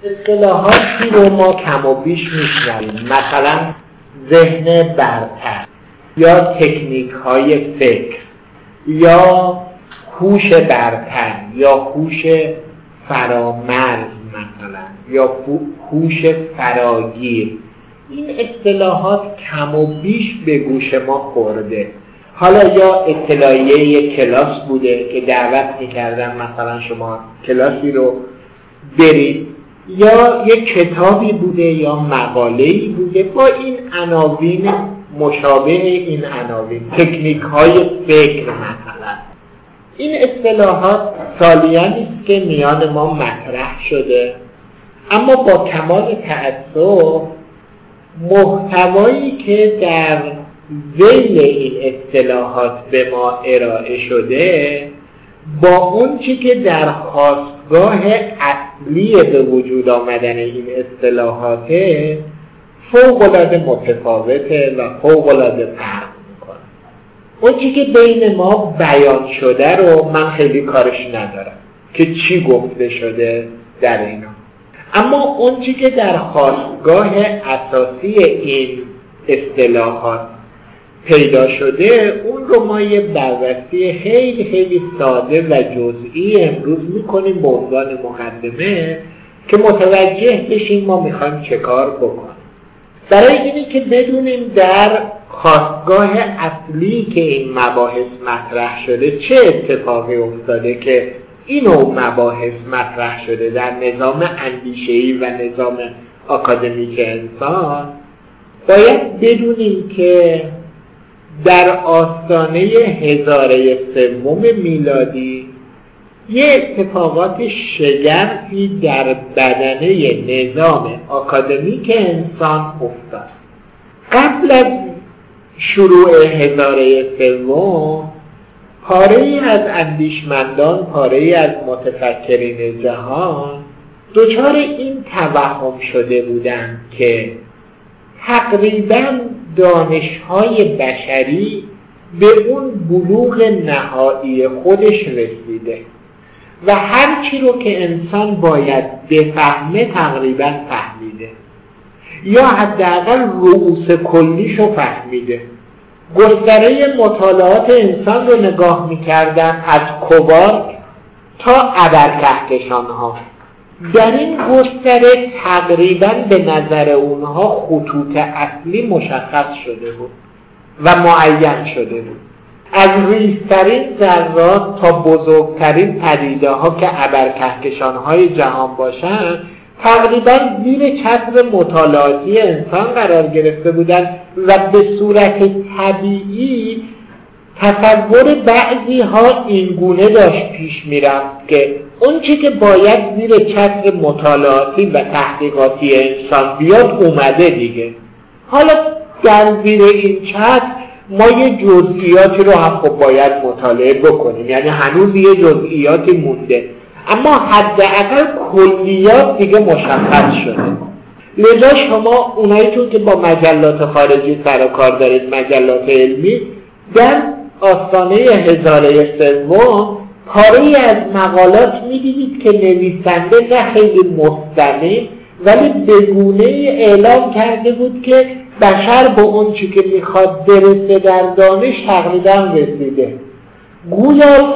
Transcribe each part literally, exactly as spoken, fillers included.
اصطلاحاتی رو ما کم و بیش میشنویم، مثلا ذهن برتر یا تکنیک های فکر یا هوش برتر یا هوش فرامرز مثلا یا هوش فراگیر. این اصطلاحات کم و بیش به گوش ما خورده. حالا یا اطلاعیه یک کلاس بوده که دعوت میکردن مثلا شما کلاسی رو برید، یا یک کتابی بوده یا مقاله‌ای بوده با این عناوین مشابه این عناوین، تکنیک های فکر مثلا. این اصطلاحات سالیانی است که میان ما مطرح شده، اما با کمال تأسف محتوایی که در ذیل این اصطلاحات به ما ارائه شده با اون چی که در خاستگاه اصلی به وجود آمدن این اصطلاحاته فوق‌العاده متفاوته و فوق‌العاده فرق میکنه. اون چی که بین ما بیان شده رو من خیلی کارش ندارم که چی گفته شده در اینا، اما اون چی که در خاستگاه اساسی این اصطلاحات پیدا شده اون رو ما یه بررسی خیلی خیلی ساده و جزئی امروز میکنیم به عنوان مقدمه که متوجه بشیم ما میخوایم چه کار بکنیم. برای اینی که بدونیم در خاستگاه اصلی که این مباحث مطرح شده چه اتفاقی افتاده که این نوع مباحث مطرح شده در نظام اندیشه‌ای و نظام آکادمیک انسان، باید بدونیم که در آستانه هزاره سوم میلادی یه اتفاقات شگرفی در بدنه نظام آکادمیک انسان افتاد. قبل از شروع هزاره سوم پاره‌ای از اندیشمندان، پاره‌ای از متفکرین جهان دچار این توهم شده بودند که تقریباً دانش‌های بشری به اون بلوغ نهایی خودش رسیده و هر چی رو که انسان باید بفهمه تقریباً فهمیده یا حداقل رؤوس کلیشو فهمیده. گستره مطالعات انسان رو نگاه می‌کردن از کوارک تا ابرکهکشان‌ها. در این گستره تقریباً به نظر اونها خطوط اصلی مشخص شده بود و معین شده بود. از ریزترین ذرات تا بزرگترین پدیده ها که ابرکهکشان های جهان باشند تقریباً زیر چتر مطالعاتی انسان قرار گرفته بودند و به صورت طبیعی تصور بعضی ها این گونه داشت پیش میرفت که اون چی که باید زیر چتر مطالعاتی و تحقیقاتی انسان بیاد اومده دیگه. حالا در زیر این چتر ما یه جزئیاتی رو هم خب باید مطالعه بکنیم، یعنی هنوز یه جزئیاتی مونده، اما حداقل کلیات دیگه مشخص شده. لذا شما اوناییتون که با مجلات خارجی سر و کار دارید، مجلات علمی، در آستانه هزاره سوم پاره‌ای از مقالات می‌دیدید که نویسنده نه خیلی مستقیم ولی به گونه‌ای اعلام کرده بود که بشر با اون چی که میخواد برسه در دانش تقریبا رسیده. گویا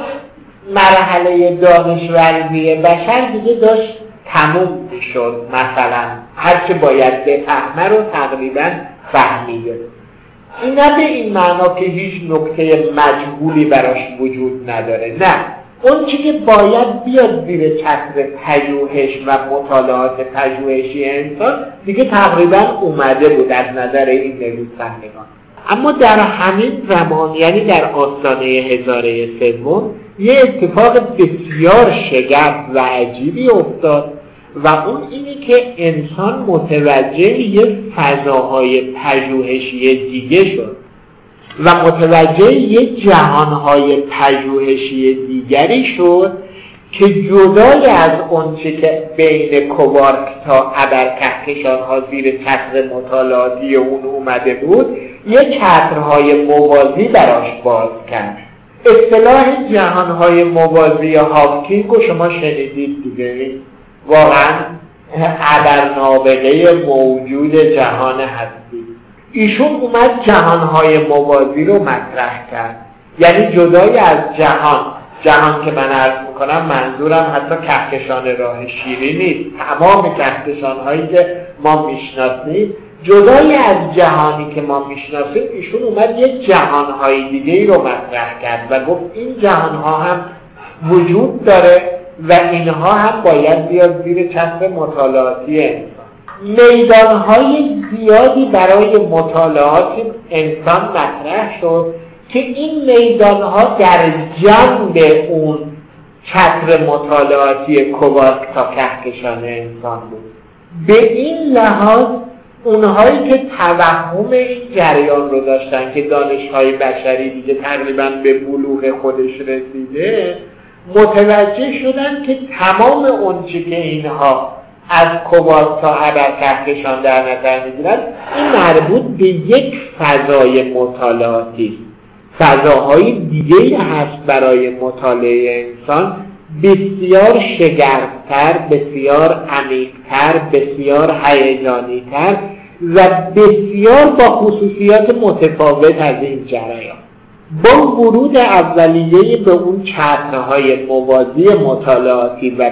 مرحله دانشورزی بشر دیگه داشت تموم میشد، مثلا هر چه باید بفهمه رو تقریبا فهمیده. این نه به این معنا که هیچ نکته مجهولی براش وجود نداره، نه، اون چی که باید بیاد زیر چتر پژوهش و مطالعات پژوهشی انسان دیگه تقریبا اومده بود از نظر این نویسندگان. اما در همین زمان، یعنی در آستانه هزاره سوم، یه اتفاق بسیار شگرف و عجیبی افتاد و اون اینی که انسان متوجه یه فضاهای پژوهشی دیگه شد و متوجه یه جهانهای پژوهشی دیگری شد که جدای از اون چه که بین کوارک تا ابرکهکشان‌ها زیر چتر مطالعاتی اون اومده بود یه چترهای موازی براش باز کرد. اصطلاح جهانهای موازی هاوکینگ رو شما شنیدید دیگه، واقعا خبرنابغه موجود جهان هستی. ایشون اومد جهانهای موازی رو مطرح کرد، یعنی جدای از جهان جهان که من عرض میکنم منظورم حتی کهکشان راه شیری نیست، تمام کهکشانهایی که ما میشناسیم جدای از جهانی که ما میشناسیم. ایشون اومد یک جهانهای دیگه ای رو مطرح کرد و گفت این جهانها هم وجود داره و اینها هم باید بیاد زیر چتر مطالعاتی انسان. میدانهای زیادی برای مطالعات انسان مطرح شد که این میدانها در جنب اون چتر مطالعاتی کوارک تا کهکشان انسان بود. به این لحاظ اونهایی که توهم این جریان رو داشتن که دانش‌های بشری دیگه تقریباً به بلوغ خودش رسیده، متوجه شدن که تمام اون چی که اینها از کوارک تا ابر کهکشان در نظر می‌گیرن این مربوط به یک فضای مطالعاتی. فضاهای دیگه‌ای هست برای مطالعه انسان، بسیار شگرفتر، بسیار عمیق‌تر، بسیار هیجانی‌تر و بسیار با خصوصیات متفاوت از این جریان. با ورود اولیه به اون چترهای موازی مطالعاتی و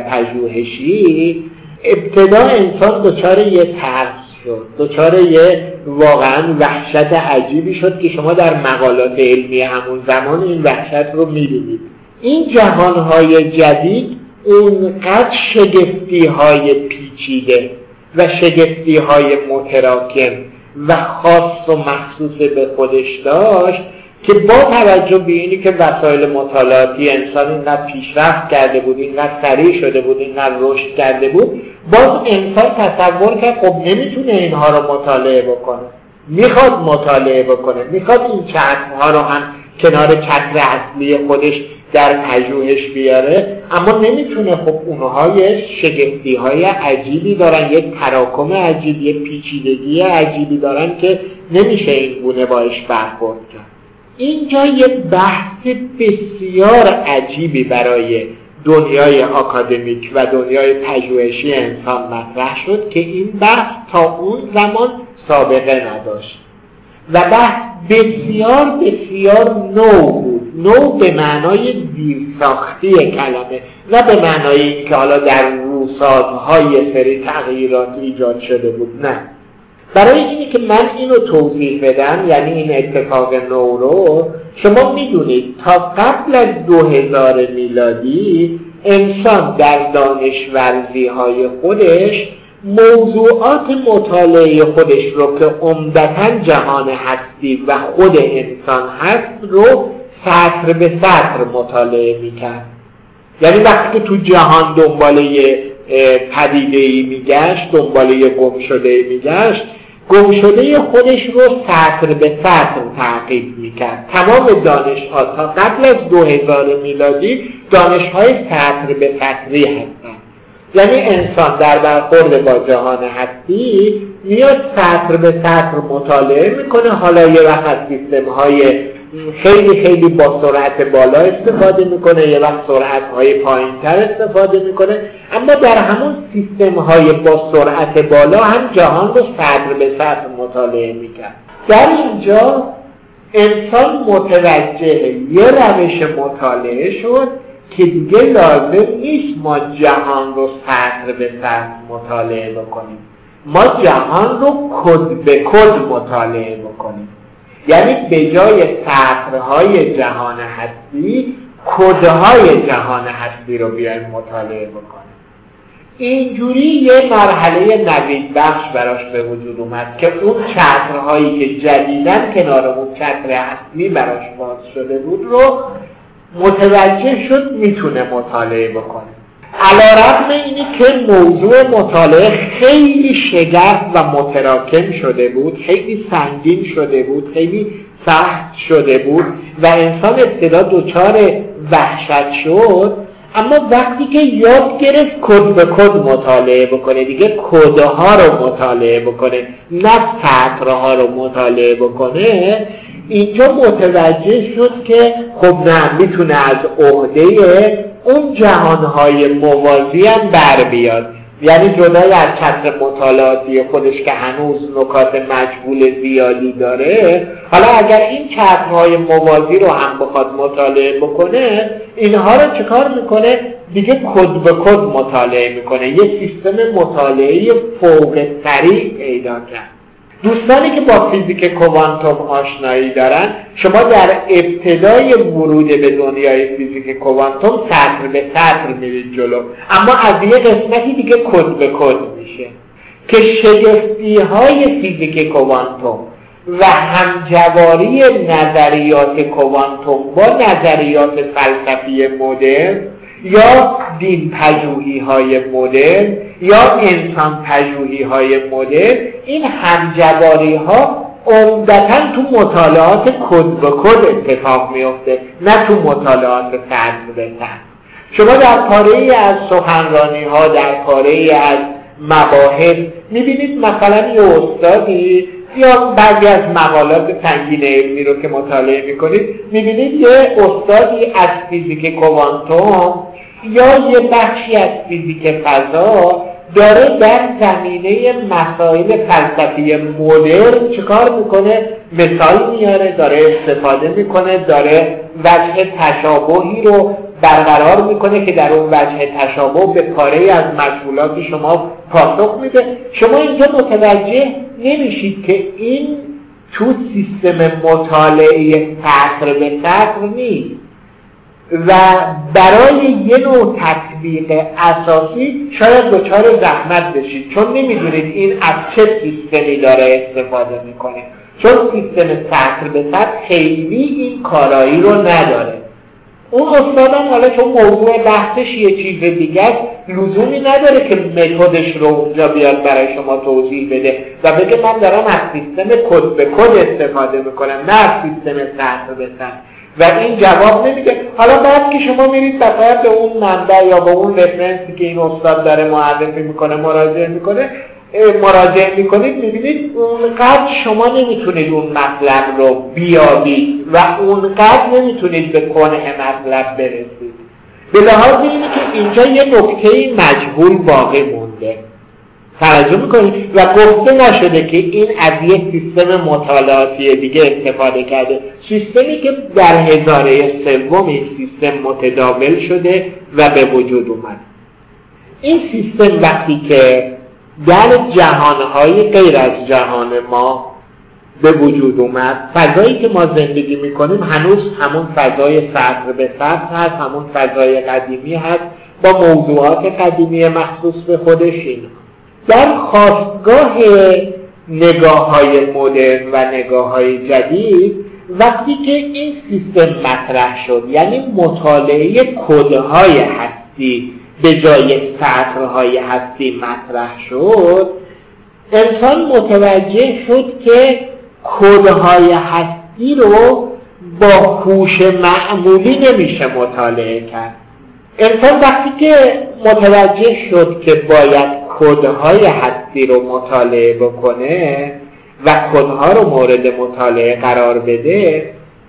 پژوهشی، ابتدا انسان دچار یه ترس شد، دچار یه واقعا وحشت عجیبی شد که شما در مقالات علمی همون زمان این وحشت رو می‌بینید. این جهانهای جدید اونقدر شگفتی‌های پیچیده و شگفتی‌های متراکم و خاص و مخصوص به خودش داشت که با توجه به اینی که وسایل مطالعاتی انسان اینقدر پیشرفت کرده بود، اینقدر سریع شده بود، اینقدر رشد کرده بود، باز انسان تصور کرد خب نمیتونه اینها رو مطالعه بکنه، میخواد مطالعه بکنه، میخواد این چترها رو هم کنار چتر اصلی خودش در پژوهش بیاره، اما نمیتونه. خب اونها یه شگفتی‌های عجیبی دارن، یک تراکم عجیبی، یک پیچیدگی عجیبی دارن که نمیشه این گونه باش برخورد کرد. اینجا یه بحث بسیار عجیبی برای دنیای آکادمیک و دنیای پژوهشی انسان مطرح شد که این بحث تا اون زمان سابقه نداشت و بحث بسیار بسیار نو بود. نو به معنای دیرساختی کلمه، نه به معنای این که حالا در روسازهای سری تغییرات ایجاد شده بود، نه. برای اینی که من اینو توضیح بدم، یعنی این اتفاق نو رو شما میدونید تا قبل از دو هزار میلادی انسان در دانشورزی های خودش موضوعات مطالعه خودش رو که عمدتاً جهان هستی و خود انسان هست رو سطر به سطر مطالعه میکرد. یعنی وقتی که تو جهان دنباله پدیده‌ای میگشت، دنباله گمشده‌ای میگشت، گمشده خودش رو سطر به سطر تعقیب میکرد. تمام دانش‌ها تا قبل از دو هزار میلادی دانش‌های سطر به سطری هستند. یعنی انسان در برخورد با جهان هستی میاد سطر به سطر مطالعه میکنه. حالا یه وقت از سیستم‌های خیلی خیلی با سرعت بالا استفاده میکنه، یه وقت سرعت‌های پایین‌تر استفاده میکنه، اما در همون سیستم‌های با سرعت بالا هم جهان رو سطر به سطر مطالعه میکرد. در اینجا انسان متوجه یه روش مطالعه شد که دیگه لازم نیست ما جهان رو سطر به سطر مطالعه بکنیم، ما جهان رو کد به کد مطالعه بکنیم. یعنی به جای سطرهای جهان هستی کدهای جهان هستی رو بیایم مطالعه بکنیم. اینجوری یه مرحله نوید بخش براش به وجود اومد که اون چترهایی که جدیدن کنار اون چتر اصلی براش باز شده بود رو متوجه شد میتونه مطالعه بکنه. علیرغم اینی که موضوع مطالعه خیلی شگرف و متراکم شده بود، خیلی سنگین شده بود، خیلی سخت شده بود و انسان ابتدا دچار وحشت شد، اما وقتی که یاد گرفت کد به کد مطالعه بکنه، دیگه کدها رو مطالعه بکنه نه سطرها رو مطالعه بکنه، اینجا متوجه شد که خب نه، میتونه از عهده اون جهانهای موازی هم بر بیاد یعنی جدای از چتر مطالعاتی خودش که هنوز نکات مجهول زیادی داره، حالا اگر این چترهای موازی رو هم بخواد مطالعه بکنه، اینها رو چکار میکنه؟ دیگه کد به کد مطالعه میکنه، یه سیستم مطالعه فوق سریع پیدا کرد. دوستانی که با فیزیک کوانتوم آشنایی دارن، شما در ابتدای ورود به دنیای فیزیک کوانتوم سطر به سطر میرید جلو، اما از یه قسمتی دیگه کد به کد میشه که شگفتی های فیزیک کوانتوم و همجواری نظریات کوانتوم با نظریات فلسفی مدرن یا دین پژوهی های مدرن یا انسان پژوهی های مدرن، این همجواری ها عمدتاً تو مطالعات کد به کد اتفاق میفته، نه تو مطالعات سطر به سطر. شما در پاره‌ای از سخنرانی ها، در پاره‌ای از مباحث میبینید مثلا یه استادی یا بعضی از مقالات سنگین علمی رو که مطالعه میکنید، میبینید یه استادی از فیزیک کوانتوم یا یه بخشی از فیزیک فضا داره در زمینه مسائل فلسفی مدرن چیکار میکنه؟ مثال میاره، داره استفاده میکنه، داره وجه تشابهی رو برقرار میکنه که در اون وجه تشابه به پاره از مجهولات شما پاسخ میده. شما اینجا متوجه نمیشید که این تو سیستم مطالعه سطر به سطر نیست و برای یه نوع تطبیق اساسی شاید دچار زحمت بشید، چون نمیدونید این از چه سیستمی داره استفاده میکنه، چون سیستم سطر به سطر خیلی این کارایی رو نداره. اون استادم حالا چون موضوع بحثش یه چیز دیگه است، لزومی نداره که متدش رو اونجا بیاد برای شما توضیح بده و بگه من دارم از سیستم کد به کد استفاده میکنم، نه از سیستم سطر به سطر، و این جواب نمیده. حالا بعد که شما میرید بقیه به اون منبع یا به اون رفرنسی که این استاد داره معرفی میکنه مراجعه میکنه مراجعه میکنید، میبینید اونقدر شما نمیتونید اون مطلب رو بیابید و اونقدر نمیتونید به کنه مطلب برسید. به لحاظ اینه که اینجا یه نکته مجهول باقی مونده، توجه میکنید، و گفته نشده که این از یک سیستم مطالعاتی دیگه استفاده کرده، سیستمی که در هزاره سوم این سیستم متداول شده و به وجود اومد. این سیستم وقتی که در جهانهای غیر از جهان ما به وجود اومد، فضایی که ما زندگی میکنیم هنوز همون فضای سطر به سطر هست، همون فضای قدیمی هست با موضوعات قدیمی مخصوص به خودش. این در خاستگاه نگاه های مدرن و نگاه های جدید، وقتی که این سیستم مطرح شد، یعنی مطالعه کدهای هستی به جای سطرهای هستی مطرح شد، انسان متوجه شد که کدهای هستی رو با هوش معمولی نمیشه مطالعه کرد. انسان وقتی که متوجه شد که باید کدهای هستی رو مطالعه بکنه و کدها رو مورد مطالعه قرار بده،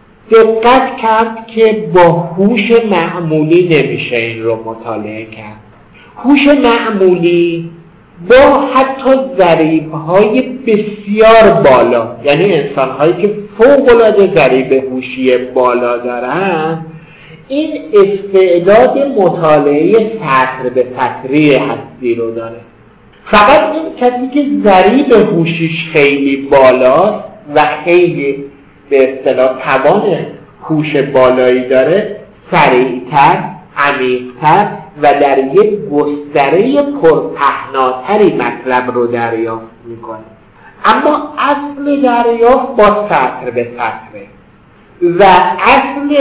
دقت کرد که با هوش معمولی نمیشه این رو مطالعه کرد. هوش معمولی با حتی ضریب‌های بسیار بالا، یعنی انسان‌هایی که فوق‌العاده ضریب هوشی بالا دارن، این استعداد مطالعه سطر به سطری هستی رو داره. فقط این کسی که ضریب هوشیش خیلی بالاست و خیلی به اصطلاح توان هوش بالایی داره، سریعتر، عمیق‌تر و در یک گستره پرپهناتری مطلب رو دریافت میکنه. اما اصل دریافت با سطر به سطره و اصل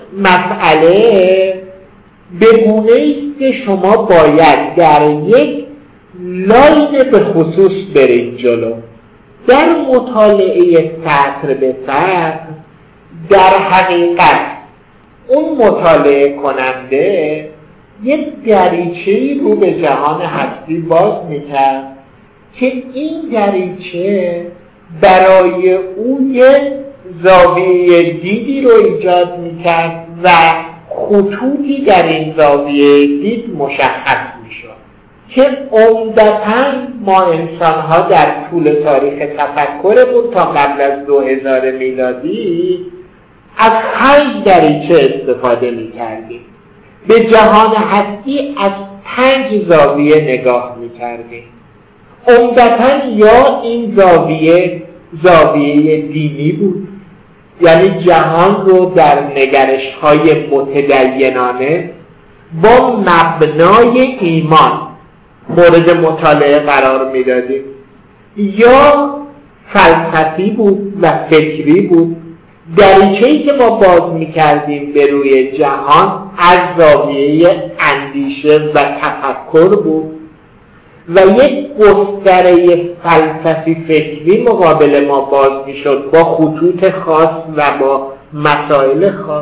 مسئله به گونه‌ایست که شما باید در یک لاین به خصوص برید جلو. در مطالعه سطر به سطر در حقیقت اون مطالعه کننده یک دریچه‌ای رو به جهان هستی باز میکرد که این دریچه برای او یک زاویه دیدی رو ایجاد میکرد و خطوطی در این زاویه دید مشخص میشد. که عمدتاً ما انسان‌ها در طول تاریخ تفکرمون تا قبل از دو هزار میلادی از پنج دریچه استفاده می‌کردیم. به جهان هستی از پنج زاویه نگاه می‌کردیم. عمدتاً یا این زاویه زاویه دینی بود، یعنی جهان رو در نگرش‌های متدینانه با مبنای ایمان مورد مطالعه قرار میدادیم، یا فلسفی بود و فکری بود. دریچه‌ای که ما باز میکردیم به روی جهان از زاویه اندیشه و تفکر بود و یک گستره فلسفی فکری مقابل ما باز میشد با خطوط خاص و با مسائل خاص،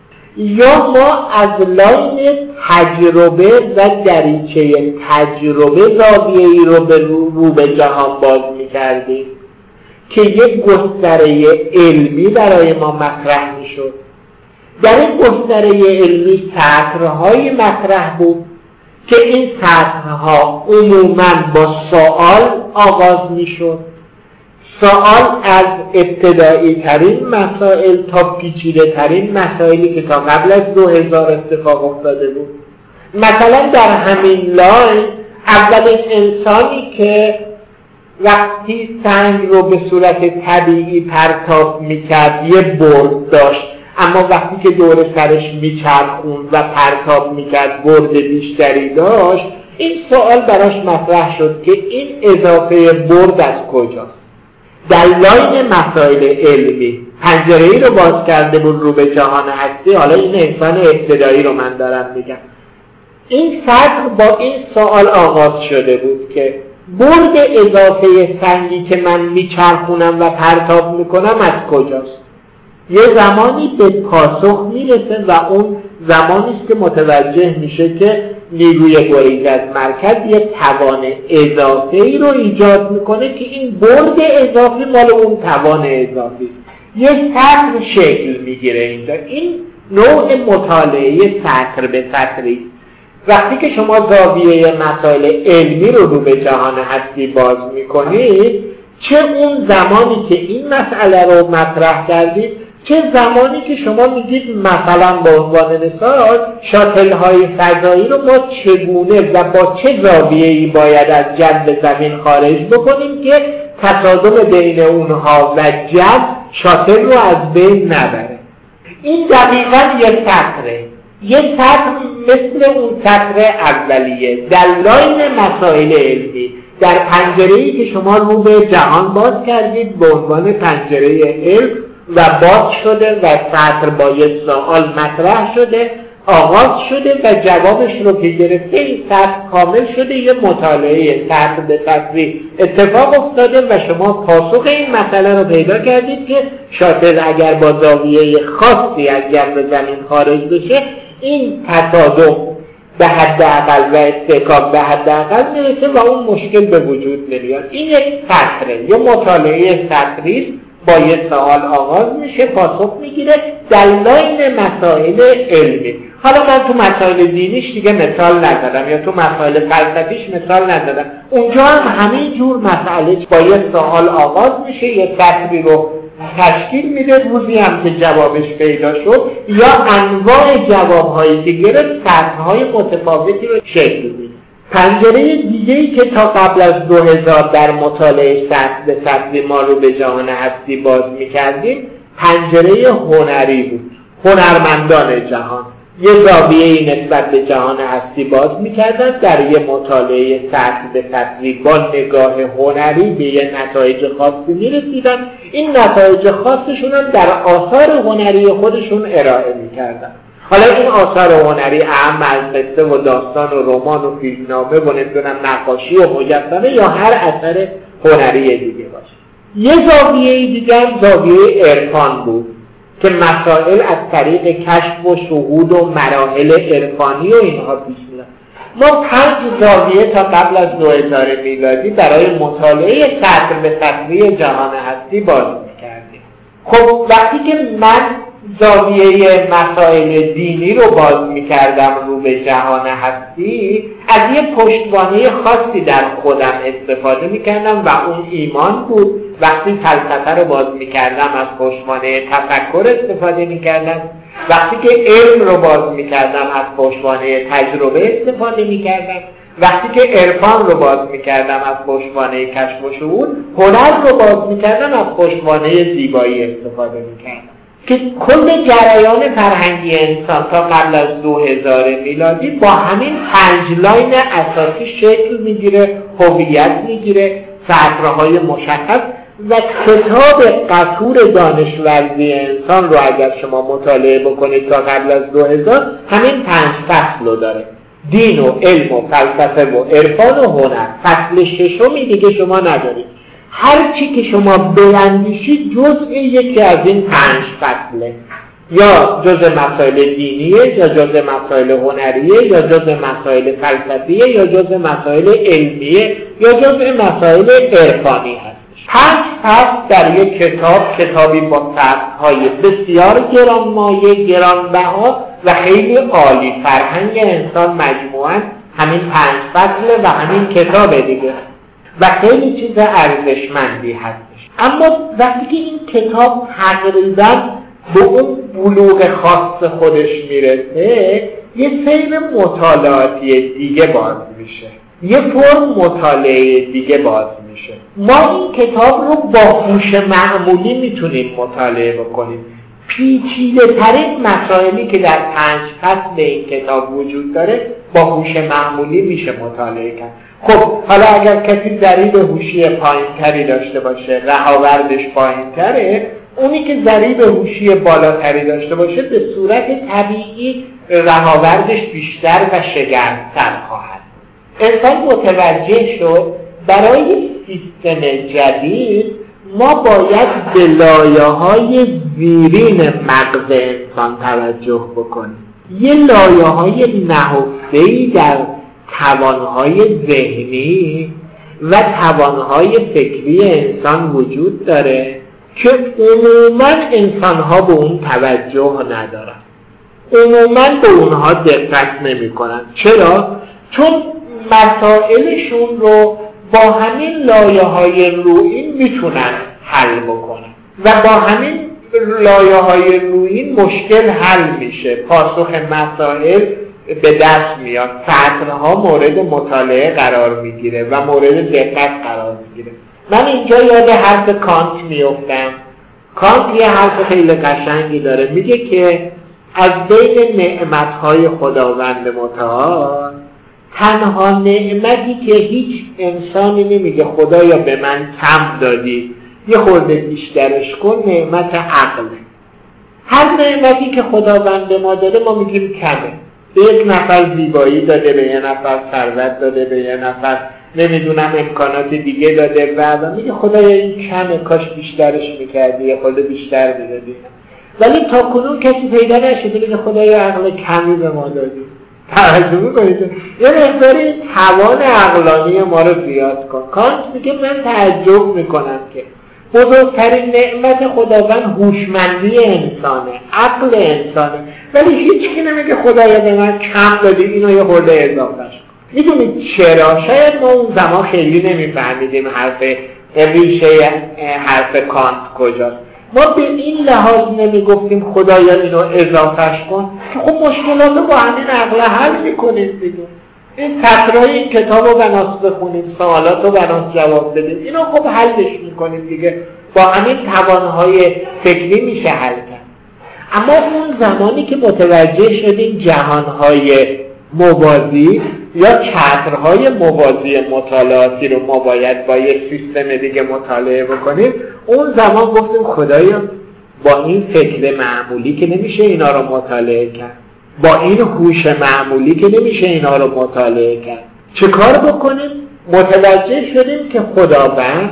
یا ما از لاین تجربه و دریچه تجربه زاویه‌ای رو به رو, رو به جهان باز می‌کردیم که یک گستره علمی برای ما مطرح می‌شد. در این گستره علمی سطرهای مطرح بود که این سطرها عموماً با سوال آغاز می‌شد. سوال از ابتدایی ترین مسائل تا پیچیده ترین مسائلی که تا قبل از دو هزار اتفاق افتاده بود. مثلا در همین لاین اولین انسانی که وقتی سنگ رو به صورت طبیعی پرتاب میکرد یه برد داشت، اما وقتی که دور سرش میچرخوند و پرتاب میکرد برد بیشتری داشت. این سوال براش مطرح شد که این اضافه برد از کجاست؟ در لاین مسائل علمی پنجره‌ای رو باز کرده بود رو به جهان هستی. حالا این انسان ابتدایی رو من دارم میگم. این سطر با این سوال آغاز شده بود که برد اضافه سنگی که من میچرخونم و پرتاب میکنم از کجاست؟ یه زمانی به پاسخ میرسه و اون زمانی است که متوجه میشه که نیروی گریز از مرکز یه توان اضافی رو ایجاد میکنه که این برد اضافی مال اون توان اضافی. یه سطر شکل میگیره اینجا. این نوع مطالعه سطر به سطری. وقتی که شما زاویه مسائل علمی رو رو به جهان هستی باز میکنید، چه اون زمانی که این مسئله رو مطرح کردید، چه زمانی که شما میگید مثلا به عنوان مثال شاتل های فضایی رو ما چگونه و با چه زاویه‌ای باید از جو زمین خارج بکنیم که تصادم بین اونها و جو شاتل رو از بین نبره. این دقیقاً یک سطره. یک سطر مثل اون سطر اولیه در لاین مسائل علمی، در پنجره‌ای که شما رو به جهان باز کردید به عنوان پنجره علم و باز شده و سطر با یک سوال مطرح شده، آغاز شده و جوابش رو که گرفته این سطر کامل شده. یه مطالعه سطر به سطری اتفاق افتاده و شما پاسخ این مسئله رو پیدا کردید که شاتل اگر با زاویه خاصی از جو زمین خارج بشه این تصادم به حد اقل و استحکام به حد اقل میرسه و اون مشکل به وجود نمیاد. این یک سطره، یه مطالعه سطری با یه سوال آغاز میشه، پاسخ میگیره در لاین مسائل علمی. حالا من تو مسائل دینیش دیگه مثال ندارم یا تو مسائل فلسفیش مثال ندارم. اونجا هم همین جور مسئله با یه سوال آغاز میشه، یه سطری رو تشکیل میده، روزی هم که جوابش پیدا شد یا انواع جوابهایی که گرفت سطرهای متفاوتی رو شکل میده. پنجره دیگه‌ای که تا قبل از دو هزار در مطالعه سطر به سطری ما رو به جهان هستی باز میکردیم پنجره هنری بود. هنرمندان جهان یه زاویه‌ای نسبت به جهان هستی باز میکردن، در یه مطالعه سطر به سطری با نگاه هنری به یه نتایج خاصی میرسیدن. این نتایج خاصشون هم در آثار هنری خودشون ارائه میکردن. حالا این آثار هنری اهم از قصه و داستان و رمان و فیلمنامه و نمیدونم نقاشی و مجسمه یا هر اثر هنری دیگه باشه. یه زاویه دیگه هم زاویه عرفان بود که مسائل از طریق کشف و شهود و مراحل عرفانی و اینها پیش میرن. ما پنج زاویه تا قبل از دو هزار میلادی برای مطالعه سطر به سطری جهان هستی باز میکردیم. خب وقتی که من زاویه مسائل دینی رو باز میکردم رو به جهان هستی، از یه پشتوانه خاصی در خودم استفاده میکردم و اون ایمان بود. وقتی فلسفه رو باز میکردم از پشتوانه تفکر استفاده میکردم، وقتی که علم رو باز میکردم از پشتوانه تجربه استفاده میکردم، وقتی که عرفان رو باز میکردم از پشتوانه کشف و شهود، هنر رو باز میکردم از پشتوانه زیبایی استفاده میکردم که کل جریان فرهنگی انسان تا قبل از دو هزار میلادی با همین پنج لاین اساسی شکل میگیره، هویت میگیره، سطرهای مشخص. و کتاب قطور دانشورزی انسان رو اگر شما مطالعه بکنید تا قبل از دو هزار همین پنج فصل رو داره: دین و علم و فلسفه و عرفان و هنر. فصل ششمی دیگه شما ندارید. هر چی که شما بیندیشید جزء یکی از این پنج فصله، یا جزء مسائل دینیه، یا جزء مسائل هنریه، یا جزء مسائل فلسفیه، یا جزء مسائل علمیه، یا جزء مسائل عرفانی هست. پنج فصل در یک کتاب، کتابی با فصل‌های بسیار گرانمایه، گرانبها و خیلی عالی. فرهنگ انسان مجموعاً همین پنج فصل و همین کتاب دیگه و خیلی چیز ارزشمندی هستش. اما وقتی که این کتاب تقریباً به اون بلوغ خاص خودش میرسه، یه سیر مطالعاتی دیگه باز میشه، یه فرم مطالعه دیگه باز میشه. ما این کتاب رو با هوش معمولی میتونیم مطالعه بکنیم. پیچیده ترین مسائلی که در پنج فصل این کتاب وجود داره با هوش معمولی میشه مطالعه کرد. خب حالا اگر کسی ضریب هوشی پایینتری داشته باشه، رهاوردش پایینتره، اونی که ضریب هوشی بالاتری داشته باشه به صورت طبیعی رهاوردش بیشتر و شگرفتر خواهد. انسان متوجه شد برای سیستم جدید ما باید به لایه‌های زیرین مغز انسان توجه بکنیم. یه لایه‌های نهفته‌ای در توانهای ذهنی و توانهای فکری انسان وجود داره که عموماً انسان‌ها به اون توجه ندارن، عموماً به اونها دقت نمی‌کنن. چرا؟ چون مسائلشون رو با همین لایه‌های رویین میتونن حل بکنن و با همین لایه‌های رویین مشکل حل میشه، پاسخ مسائل به دست میاد، سطرها مورد مطالعه قرار میگیره و مورد دقت قرار میگیره. من اینجا یاد حرف کانت میافتم. کانت یه حرف خیلی قشنگی داره، میگه که از بین نعمت‌های خداوند متعال تنها نعمتی که هیچ انسانی نمیگه خدایا به من کم دادی یه خورده بیشترش کن، نعمت عقله. هر نعمتی که خداوند ما داده ما میگیم کمه. به یک نفر زیبایی داده، به یه نفر ثروت داده، به یه نفر نمیدونم امکانات دیگه داده و میگه خدایا این کمه، کاش بیشترش میکردی، یه خورده بیشتر میدادی. ولی تا کنون کسی پیدا نشده میگه خدایا عقل کمی به ما دادی. توجه میکنید؟ یه مقداری توان عقلانی ما رو زیاد کن. کانت میگه من تعجب میکنم که بزرگترین نعمت خداوند هوشمندی انسانه، عقل انسانه، ولی هیچ کی نمیگه خدایا به من کم دادی، اینو یه خورده اضافهش کن. میدونید چرا؟ شاید ما اون زمان خیلی نمیفهمیدیم حرف ریشه حرف کانت کجاست. ما به این لحاظ نمیگفتیم خدایا اینو اضافهش کن که خب مشکلات رو با همین عقل حل میکنیم دیگه. این سطرهای این کتاب رو بناس بخونیم، سوالات رو بناس جواب بدیم، اینو خب حلش میکنیم دیگه، با همین توانهای فکری میشه حل کرد. اما اون زمانی که متوجه شدیم جهانهای موازی یا چترهای موازی مطالعاتی رو ما باید با یک سیستم دیگه مطالعه بکنیم، اون زمان گفتیم خدایا با این فکر معمولی که نمیشه اینا رو مطالعه کرد، با این هوش معمولی که نمیشه اینا رو مطالعه کرد. چه کار بکنیم؟ متوجه شدیم که خداوند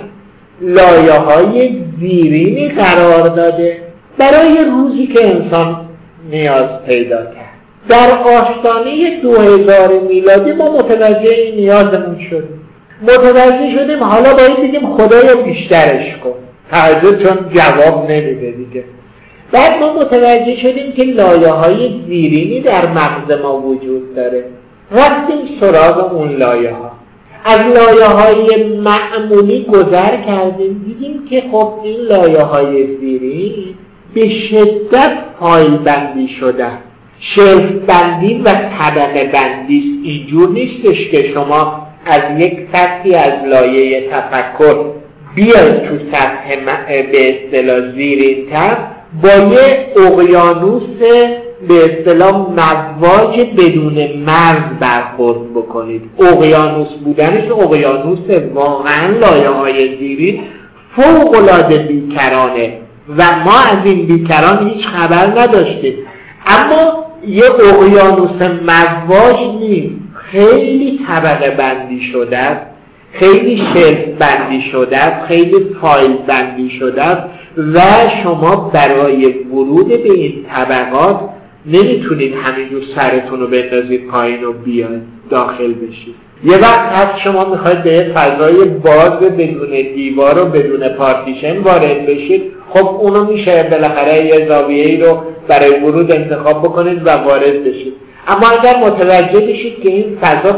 لایه‌های زیرینی قرار داده برای روزی که انسان نیاز پیدا کرد. در آستانه دو هزار میلادی ما متوجه این نیازمون شدیم، متوجه شدیم حالا باید بگیم خدایا بیشترش کن، تعجب چون جواب نمیده دیگه. بعد ما متوجه شدیم که لایه‌های زیرینی در مغز ما وجود داره. رفتیم سراغ اون لایه ها. از لایه های معمولی گذر کردیم، دیدیم که خب این لایه های زیرین به شدت فایل بندی شده، شلف بندی و طبقه بندی. اینجور نیستش که شما از یک سطحی از لایه تفکر بیاید تو سطح به اصطلاح زیرین تر با یه اقیانوس به اصطلاح مواج بدون مرز برخورد بکنید. اقیانوس بودنش اقیانوس واقعا لایه های زیرین فوق العاده بیکرانه و ما از این بیکران هیچ خبر نداشتیم، اما یه اقیانوس مواج نیست، خیلی طبقه بندی شده است، خیلی شلف بندی شده است، خیلی فایل بندی شده است و شما برای ورود به این طبقات نمیتونید همینجور سرتون رو بندازید پایین و بیاید داخل بشید. یه وقت هست شما میخواید به یه فضای باز بدون دیوار و بدون پارتیشن وارد بشید، خب اونو میشه بالاخره یه زاویه‌ای رو برای ورود انتخاب بکنید و وارد بشید. اما اگر متوجه بشید که این فضا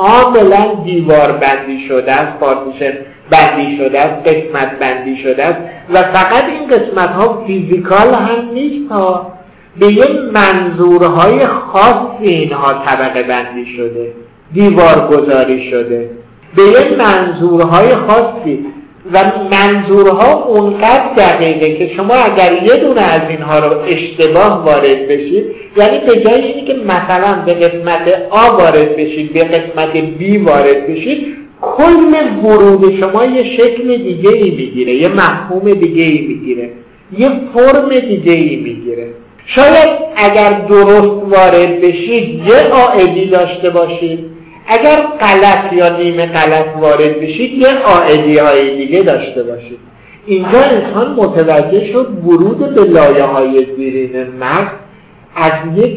کاملا دیوار بندی شده است، پارتیشن بندی شده است، قسمت بندی شده است و فقط این قسمت ها فیزیکال هم نیست ها، به یه منظورهای خاصی اینها طبقه بندی شده، دیوار گذاری شده به یه منظورهای خاصی و منظورها اونقدر دقیقه که شما اگر یه دونه از اینها رو اشتباه وارد بشید، یعنی به جای اینی که مثلا به قسمت آ وارد بشید به قسمت بی وارد بشید، کل ورود شما یه شکل دیگه ای میگیره، یه مفهوم دیگه ای میگیره، یه فرم دیگه ای میگیره. شاید اگر درست وارد بشید یه عائدی داشته باشید، اگر غلط یا نیمه غلط وارد بشید یه عائدی های دیگه داشته باشید. اینجا انسان متوجه شد ورود به لایه های زیرین مغز از یک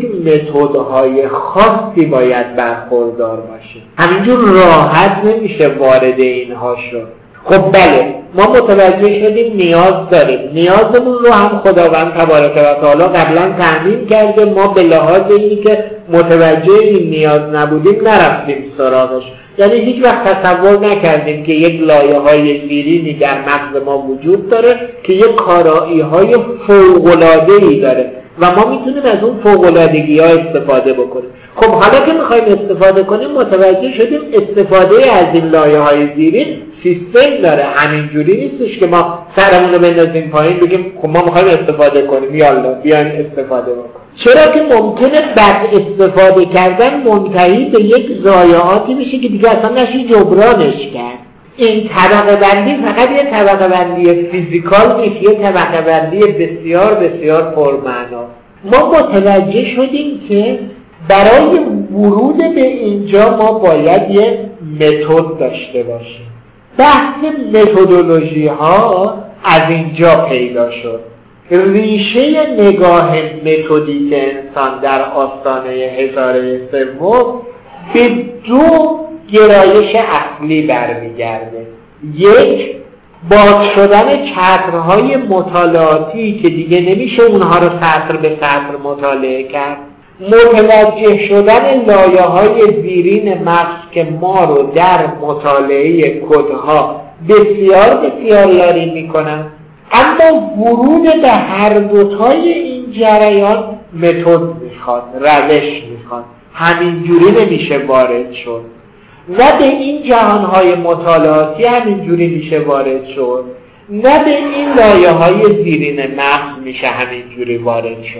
متدهای خاصی باید برخوردار باشه، همینجور راحت نمیشه وارد اینها شد. خب بله، ما متوجه شدیم نیاز داریم، نیازمون رو هم خداوند تبارک و تعالی قبلا تأمین کرده، ما به لحاظ اینی که متوجه این نیاز نبودیم نرفتیم سراغش، یعنی هیچ وقت تصور نکردیم که یک لایه های زیرینی در مغز ما وجود داره که یک کارایی های فوق‌العاده‌ای داره و ما میتونیم از اون فوق‌العادگی ها استفاده بکنیم. خب حالا که میخوایم استفاده کنیم متوجه شدیم استفاده از این لایه های زیرین سیستم داره، همینجوری نیستش که ما سرمون رو بندازیم پایین بگیم خب ما میخوایم استفاده کنیم یالا بیاین استفاده بکنیم. چرا که ممکنه بد استفاده کردن منتهی به یک ضایعاتی میشه که دیگه اصلا نشی جبرانش کرد. این طبقه بندی فقط یه طبقه بندی فیزیکال نیست، یه طبقه بندی بسیار بسیار پرمعنا. ما متوجه شدیم که برای ورود به اینجا ما باید یه متد داشته باشیم. بحث متدولوژی ها از اینجا پیدا شد. ریشه نگاه متدیک انسان در آستانه هزاره سوم به دو گرایش اصلی برمیگرده. یک، باز شدن چترهای مطالعاتی که دیگه نمیشه اونها رو سطر به سطر مطالعه کرد، متوجه شدن لایه های زیرین مغز که ما رو در مطالعه کدها بسیار بسیار یاری میکنن. اما ورود به هر دوتای این جریان متد میخواد، روش میخواد، همینجوری نمیشه وارد شد. نه به این جهانهای مطالعاتی همینجوری میشه وارد شد، نه به این لایه های زیرین مغز میشه همینجوری وارد شد.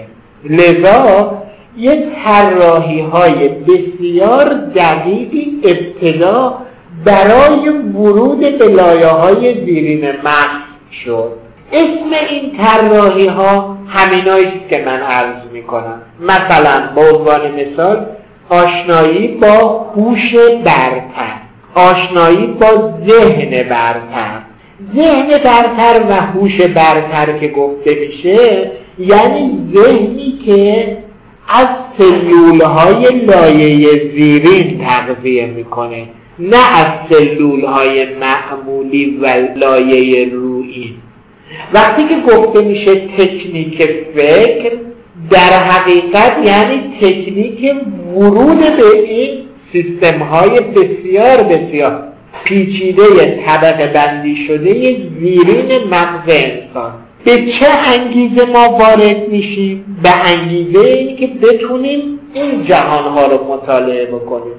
لذا یک طراحی های بسیار دقیقی ابتدا برای ورود به لایه های زیرین مغز شد. اسم این طراحی ها همیناییست که من عرض میکنم. مثلا به عنوان مثال آشنایی با هوش برتر، آشنایی با ذهن برتر. ذهن برتر و هوش برتر که گفته میشه یعنی ذهنی که از سلولهای لایه زیرین تغذیه میکنه، نه از سلولهای معمولی و لایه رویی. وقتی که گفته میشه تکنیک فکر، در حقیقت یعنی تکنیک ورود به این سیستم های بسیار بسیار پیچیده طبقه بندی شده زیرین مغز انسان. به چه انگیزه ما وارد میشیم؟ به انگیزه این که بتونیم این جهانها رو مطالعه بکنیم.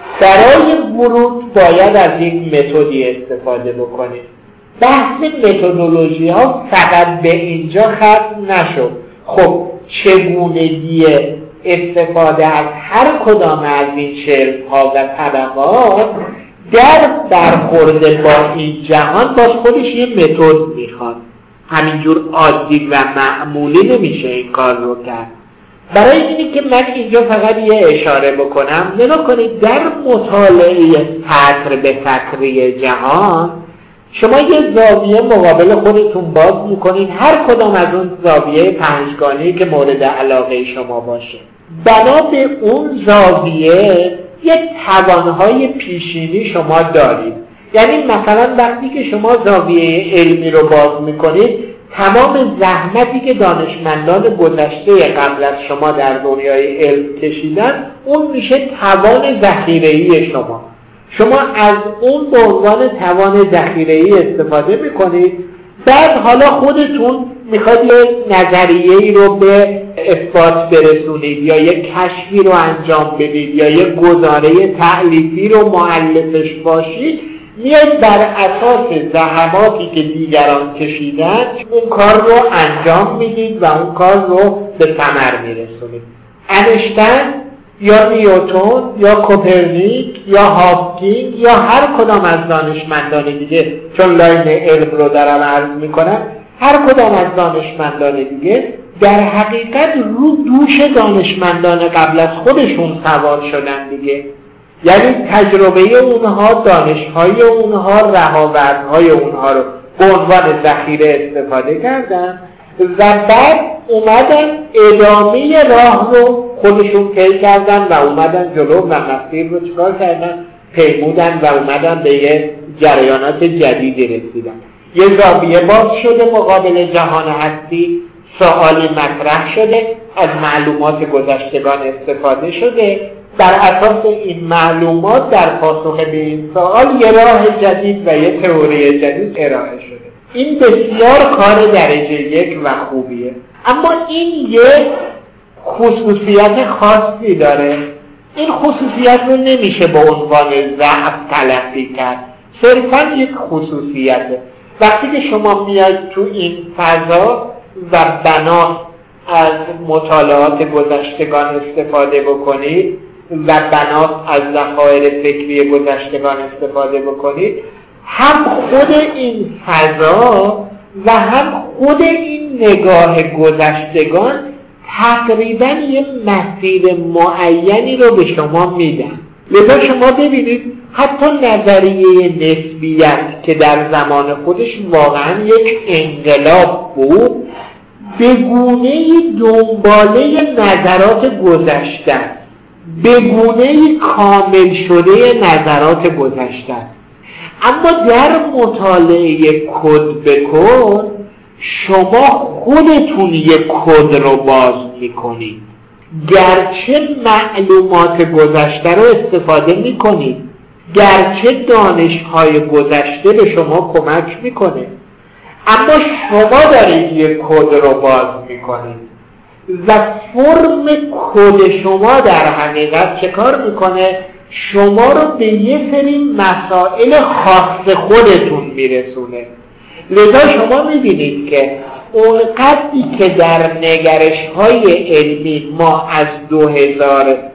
برای ورود باید از یک متدی استفاده بکنیم. بحث متدولوژی ها فقط به اینجا ختم نشد. خب چگونگی استفاده از هر کدام از این شرط‌ها و طبقات در برخورد با این جهان باز خودش یه متد میخواد. همینجور عادی و معمولی نمیشه این کار رو کرد. برای اینی که من اینجا فقط یه اشاره بکنم، نگاه کنید در مطالعه سطر به سطری جهان شما یه زاویه مقابل خودتون باز میکنید، هر کدام از اون زاویه پنجگانه‌ای که مورد علاقه شما باشه. بنا به اون زاویه یک توانهای پیشینی شما دارید. یعنی مثلا وقتی که شما زاویه علمی رو باز میکنید، تمام زحمتی که دانشمندان گذشته قبل از شما در دنیای علم کشیدن، اون میشه توان ذخیره‌ای شما. شما از اون به عنوان توان ذخیره‌ای استفاده میکنید، بعد حالا خودتون میخواید یه نظریه‌ای رو به اثبات برسونید یا یک کشفی رو انجام بدید یا یک گزاره تألیفی رو مؤلفش باشید، میاید بر اساس زحماتی که دیگران کشیدن اون کار رو انجام میدید و اون کار رو به ثمر میرسونید. انیشتین یا نیوتن یا کوپرنیک یا هاپکینگ یا هر کدام از دانشمندان دیگه، چون لاین علم رو دارم عرض میکنم، هر کدام از دانشمندان دیگه در حقیقت رو دوش دانشمندان قبل از خودشون سوار شدن دیگه. یعنی تجربه اونها، دانش‌های اونها، رهاوردهای اونها رو به عنوان ذخیره استفاده کردن و بعد اومدن ادامه راه رو خودشون طی کردن و اومدن جلو و مسیر رو چکار کردن؟ پیمودن و اومدن به یه جریانات جدیدی رسیدن. یه زاویه باز شده مقابل جهان هستی، سوالی مطرح شده، از معلومات گذشتگان استفاده شده، بر اساس این معلومات در پاسخ به این سوال یه راه جدید و یه تئوری جدید ارائه شده. این بسیار کار درجه یک و خوبیه، اما این یه خصوصیت خاصی داره. این خصوصیت رو نمیشه به عنوان ضعف تلقی کرد، صرفا یک خصوصیته. وقتی که شما میاد تو این فضا و بنا از مطالعات گذشتگان استفاده بکنید و بنا از ذخایر فکری گذشتگان استفاده بکنید، هم خود این فضا و هم خود این نگاه گذشتگان تقریبا یه مسیر معینی رو به شما میدن. لذا شما ببینید حتی نظریه نسبیت که در زمان خودش واقعا یک انقلاب بود، به گونه‌ای دنباله نظرات گذشته، به گونه‌ای کامل شده نظرات گذشته. اما در مطالعه کد به کد شما خودتون یک کد رو باز میکنید، گرچه معلومات گذشته رو استفاده میکنید، گرچه دانش‌های گذشته به شما کمک میکنه، اما شما دارید یک کد رو باز میکنید و فرم کد شما در حقیقت چه کار میکنه؟ شما رو به یه سری مسائل خاص خودتون میرسونه. لذا شما میبینید که اون قدری که در نگرش های علمی ما از دو هزار و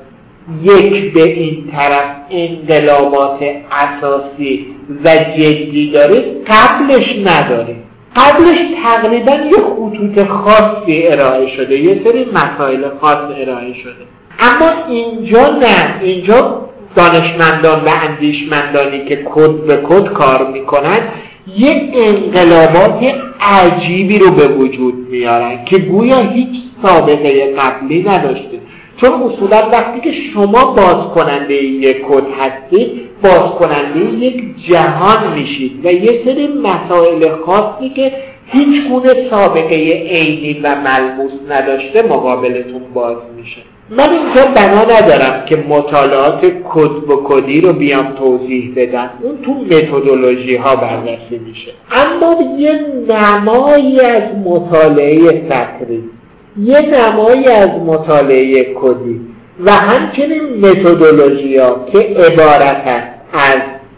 یک به این طرف انقلابات اساسی و جدی دارید، قبلش ندارید. قبلش تقریبا یه خطوط خاصی ارائه شده، یه سری مسائل خاص ارائه شده. اما اینجا نه، اینجا دانشمندان و اندیشمندانی که کد به کد کار میکنن یک انقلابات عجیبی رو به وجود میارن که گویا هیچ سابقه قبلی نداشته. چون اصولا وقتی که شما باز کننده یک کد هستید، باز کننده یک جهان میشید و یه سری مسائل خاصی که هیچ گونه سابقه عینی و ملموس نداشته مقابلتون باز میشه. من اینجا بنا ندارم که مطالعات کد و کدی رو بیام توضیح بدم، اون تو متدولوژی ها بررسی میشه. اما یه نمایی از مطالعه فکری، یه نمایی از مطالعه کدی و همچنین متدولوژی ها که عبارت است از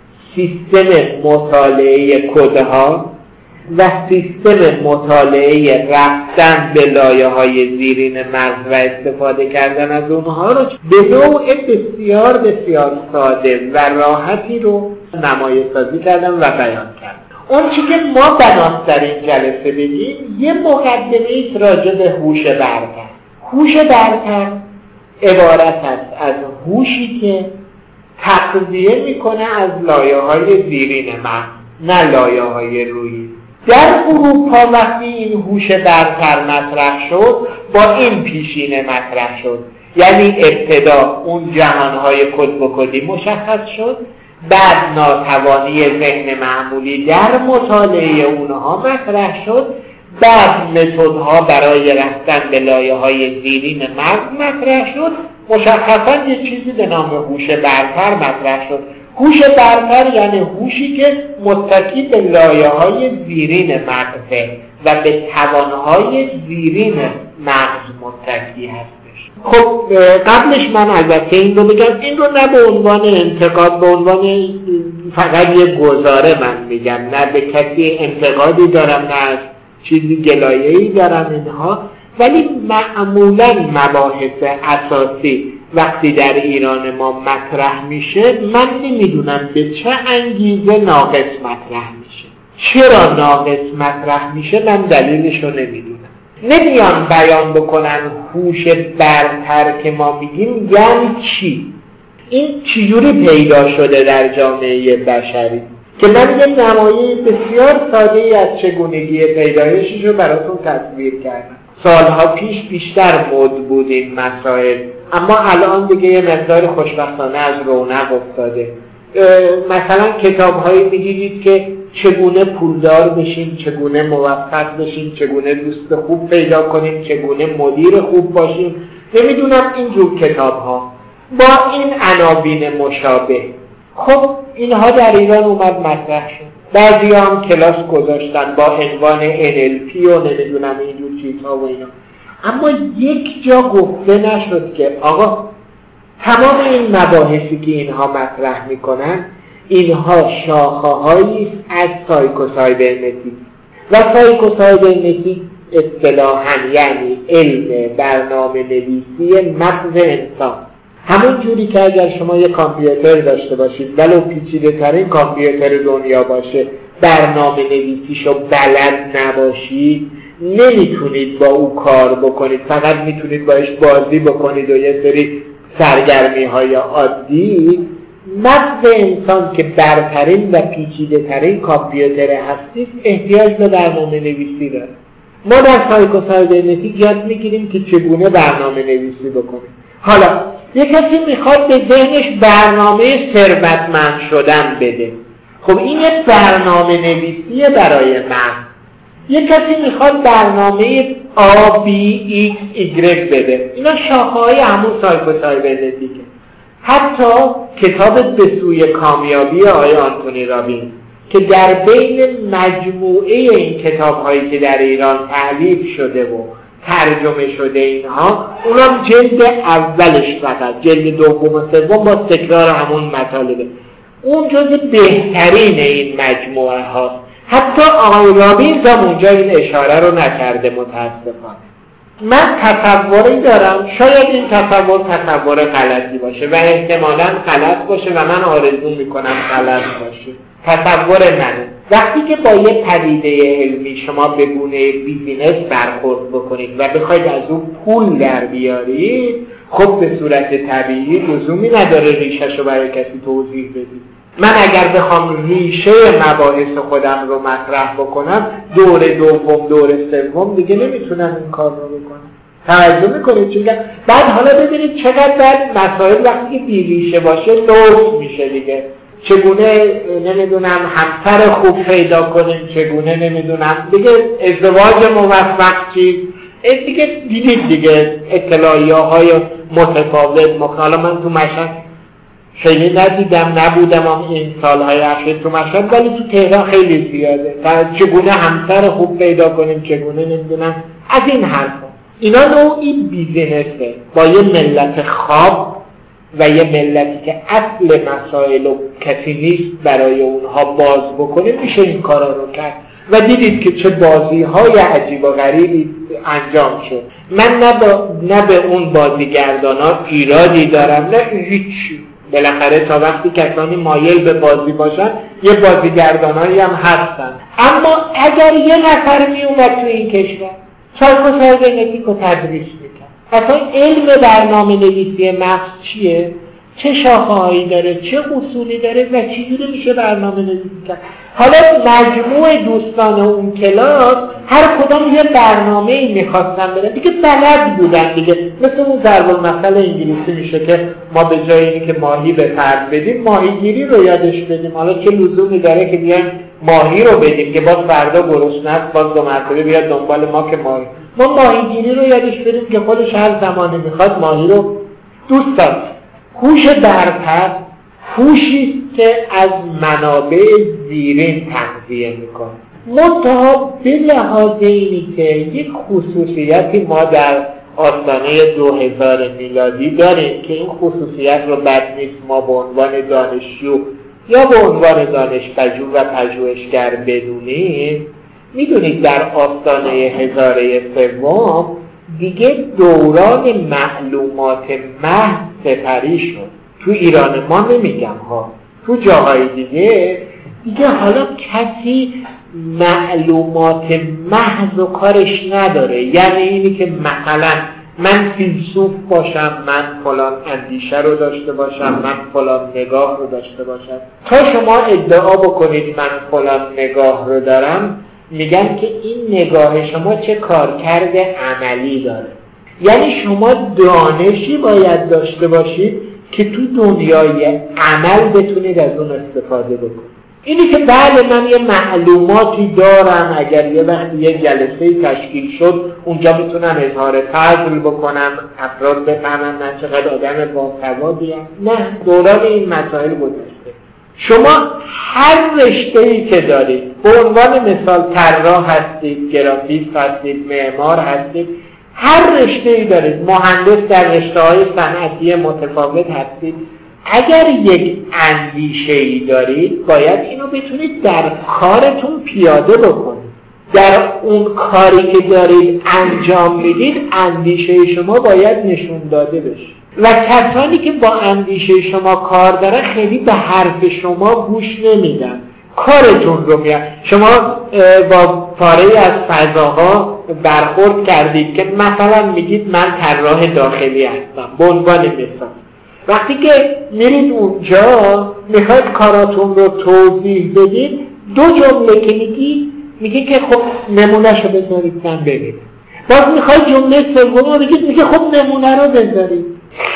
سیستم مطالعه کدها و سیستم مطالعه رفتن به لایه های زیرین مغز و استفاده کردن از اونها رو به نوع بسیار بسیار ساده و راحتی رو نمایش سازی کردم و بیان کردم. اون چی که ما بناست در این جلسه بگیم یه مقدمه ایست راجع به هوش برتر. هوش برتر عبارت است از هوشی که تغذیه میکنه از لایه های زیرین مغز، نه لایه های رویی. در اروپا وقتی این هوش برتر مطرح شد با این پیشینه مطرح شد، یعنی ابتدا اون جهانهای کد و کدی مشخص شد، بعد ناتوانی ذهن معمولی در مطالعه اونها مطرح شد، بعد متدها برای رفتن به لایه‌های زیرین مغز مطرح شد، مشخصا یک چیزی به نام هوش برتر مطرح شد. هوش برتر یعنی هوشی که متکی به لایه‌های زیرین مغزه و به توانهای زیرین مغز متکی هستش. خب قبلش من البته این رو بگم، این رو نه به عنوان انتقاد، به عنوان فقط یه گزاره من میگم، نه به کسی انتقادی دارم نه چیزی گلایه‌ای دارم اینها، ولی معمولاً مباحث اساسی وقتی در ایران ما مطرح میشه من نمیدونم به چه انگیزه ناقص مطرح میشه. چرا ناقص مطرح میشه من دلیلش رو نمیدونم. نمیان بیان بکنن هوش برتر که ما میگیم یعنی چی، این چجوری پیدا شده در جامعه بشری، که من یه نمایش بسیار ساده‌ای از چگونگی پیدایشش رو براتون تصویر کردم. سالها پیش بیشتر مد بود این مسائل، اما الان دیگه یه مقدار خوشبختانه از رونق افتاده. مثلا کتاب‌هایی می‌گیرید که چگونه پولدار بشیم، چگونه موفق بشیم، چگونه دوست خوب پیدا کنیم، چگونه مدیر خوب باشیم، نمیدونم اینجور کتاب‌ها با این عناوین مشابه. خب اینها در ایران اومد مطرح شد، بعضی هم کلاس گذاشتن با عنوان ان ال پی و نمیدونم اینجور چیزها و اینا، اما یک جا گفته نشد که آقا تمام این مباحثی که اینها مطرح میکنن اینها شاخه‌هایی از سایکوسایبرنتیک و سایکوسایبرنتیک اصطلاحاً یعنی علم برنامه نویسی مغز انسان. همون جوری که اگر شما یک کامپیوتر داشته باشید ولو پیچیده ترین کامپیوتر دنیا باشه برنامه نویسیشو بلد نباشید نمیتونید با او کار بکنید، فقط میتونید باش بازی بکنید و یه سری سرگرمی های عادی. مغز انسان که برترین و پیچیده ترین کامپیوتر هستید احتیاج به برنامه نویسی داره. ما در سایکوسایبرنتیک یاد میگیریم که چگونه برنامه نویسی بکنیم. حالا یک کسی میخواد به ذهنش برنامه ثروتمند شدن بده، خب این یک برنامه نویسیه برای من. یک کسی میخواد برنامه آ بی ایکس ایگرگ بده، اینا شاخه‌های همون سایکوسایبرنتیکه. حتی کتاب به سوی کامیابی آقای آنتونی رابینز که در بین مجموعه این کتاب‌هایی که در ایران تألیف شده و ترجمه شده اینها، اونم جلد اولش فقط، جلد دوم و سوم با تکرار همون مطالبه، اون جزء بهترین این مجموعه هاست. حتی آقای رابینز هم اونجا این اشاره رو نکرده متاسفانه. من تصوری دارم، شاید این تصور تصور غلطی باشه و احتمالاً غلط باشه و من آرزو میکنم غلط باشه. تصور منه وقتی که با یه پدیده علمی شما به گونه بیزینس برخورد بکنید و بخواید از اون پول در بیارید، خب به صورت طبیعی لزومی نداره ریشه‌شو برای کسی توضیح بدید. من اگر بخوام ریشه مباحث خودم رو مطرح بکنم دور دوم دور سوم دیگه نمیتونم این کار رو بکنم. توجه میکنید چی میگم؟ بعد حالا ببینید چقدر بعد مسائل وقتی که بیریشه باشه لوس میشه دیگه. چگونه نمیدونم همسر خوب پیدا کنیم، چگونه نمیدونم دیگه ازدواج موفق چیز دیگه دیدید دیگه، اطلاعیه های متفاوت مخالا. من تو مشهد خیلی ندیدم، نبودم هم این سالهای اخیر تو مشهد، ولی تو تهران خیلی زیاده. چگونه همسر خوب پیدا کنیم، چگونه نمیدونم از این حرفا. اینا نوعی بیزینسه با یه ملت خواب و یه ملتی که اصل مسائل و کسی نیست برای اونها باز بکنه، میشه این کارا رو کرد. و دیدید که چه بازی های عجیب و غریبی انجام شد. من نه, با... نه به اون بازیگردان ها ایرادی دارم، نه هیچ. بالاخره تا وقتی کسانی مایل به بازی باشن یه بازیگردانایی هم هستن. اما اگر یه نفر می اومد تو این کشور سایکوسایبرنتیک رو تدریس میکرد، اصلا علم برنامه نویسی مغز چیه، چه شاخه‌هایی داره، چه اصولی داره و چجوری میشه برنامه نویسی کرد. حالا مجموع دوستان اون کلاس هر کدام یه برنامه‌ای می‌خواستن بدن دیگه، بلد بودن دیگه. مثل اون ضرب المثل انگلیسی میشه که ما به جای اینکه ماهی به فرد بدیم ماهیگیری رو یادش بدیم. حالا چه لزومی داره که بیایم ماهی رو بدیم که باز فردا گرسنه است باز دو مرتبه بیاد دنبال ما که ماهی. ما ماهیگیری رو یادش بدیم که خودش هر زمانی میخواد ماهی رو دوست داره. هوش برتر هوشی که از منابع زیرین تغذیه میکنه. منتها به لحاظ اینی که یک خصوصیتی ما در آستانه دو هزار میلادی داریم که این خصوصیت رو بد نیست ما به عنوان دانشجو یا به عنوان دانشپژوه و پژوهشگر بدونیم. میدونید در آستانه هزاره سوم دیگه دوران معلومات محض سپری شد. تو ایران ما نمیگم ها، تو جاهای دیگه دیگه حالا کسی معلومات محض و کارش نداره. یعنی اینی که مثلا من فیلسوف باشم، من فلان اندیشه رو داشته باشم، من فلان نگاه رو داشته باشم. تا شما ادعا بکنید من فلان نگاه رو دارم، میگن که این نگاه شما چه کارکرد عملی داره. یعنی شما دانشی باید داشته باشید که تو دنیای عمل بتونید از اون استفاده بکنید. اینی که بله من یه معلوماتی دارم، اگر یه وقتی یه جلسه تشکیل شد اونجا میتونم اظهار فضل بکنم، افراد بفهمن من چقدر آدم باثباتیم. نه، دوران این مسائل گذشته. شما هر رشته‌ای که دارید، به عنوان مثال طراح هستید، گرافیست هستید، معمار هستید، هر رشته‌ای دارید، مهندس در رشته‌های صنعتی متفاوت هستید، اگر یک اندیشه‌ای دارید باید اینو بتونید در کارتون پیاده بکنید. در اون کاری که دارید انجام میدید اندیشه شما باید نشون داده بشه و کسانی که با اندیشه شما کار دارن خیلی به حرف شما گوش نمیدن، کارتون رو میاد. شما با پاره از فضاها برخورد کردید که مثلا میگید من طراح داخلی هستم به عنوان مثال. وقتی که میرید اونجا میخواید کاراتون رو توضیح بدید، دو جمله که میگی میگه که خب نمونهشو بذارید من ببینم. باز میخواید جمله سوم رو بگید، میگه خب نمونه رو بذارید.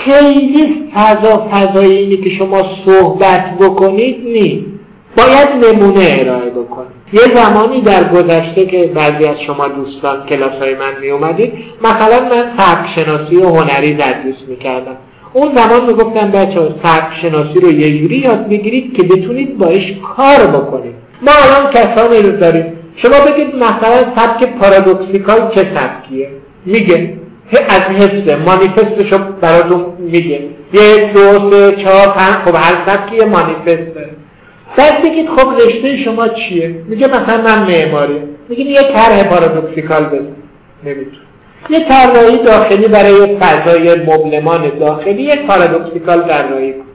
خیلی فضا فضایی اینی که شما صحبت بکنید نیست، باید نمونه ارائه بکنید. یه زمانی در گذشته که بعضی از شما دوستان کلاسای من می اومدید، مثلا من فرق شناسی و هنری تدریس میکردم. اون زمان میگفتم بچه‌ها فرق شناسی رو یه جوری یاد بگیرید که بتونید باش کار بکنید. ما الان کسانی رو داریم، شما بگید مثلا سبک پارادوکسیکال چه سبکیه؟ میگه از حفظ مانیفستشو براتون میگه، یک دو سه چهار پنج، خب هر سبکی یه مانیفست داره. بعد بگید خب رشته شما چیه؟ میگه مثلا من معماری. میگید یه طرح پارادوکسیکال بزن، نمیتونه. یه طراحی داخلی برای فضای مبلمان داخلی، یک پارادوکسیکال طراحی کن.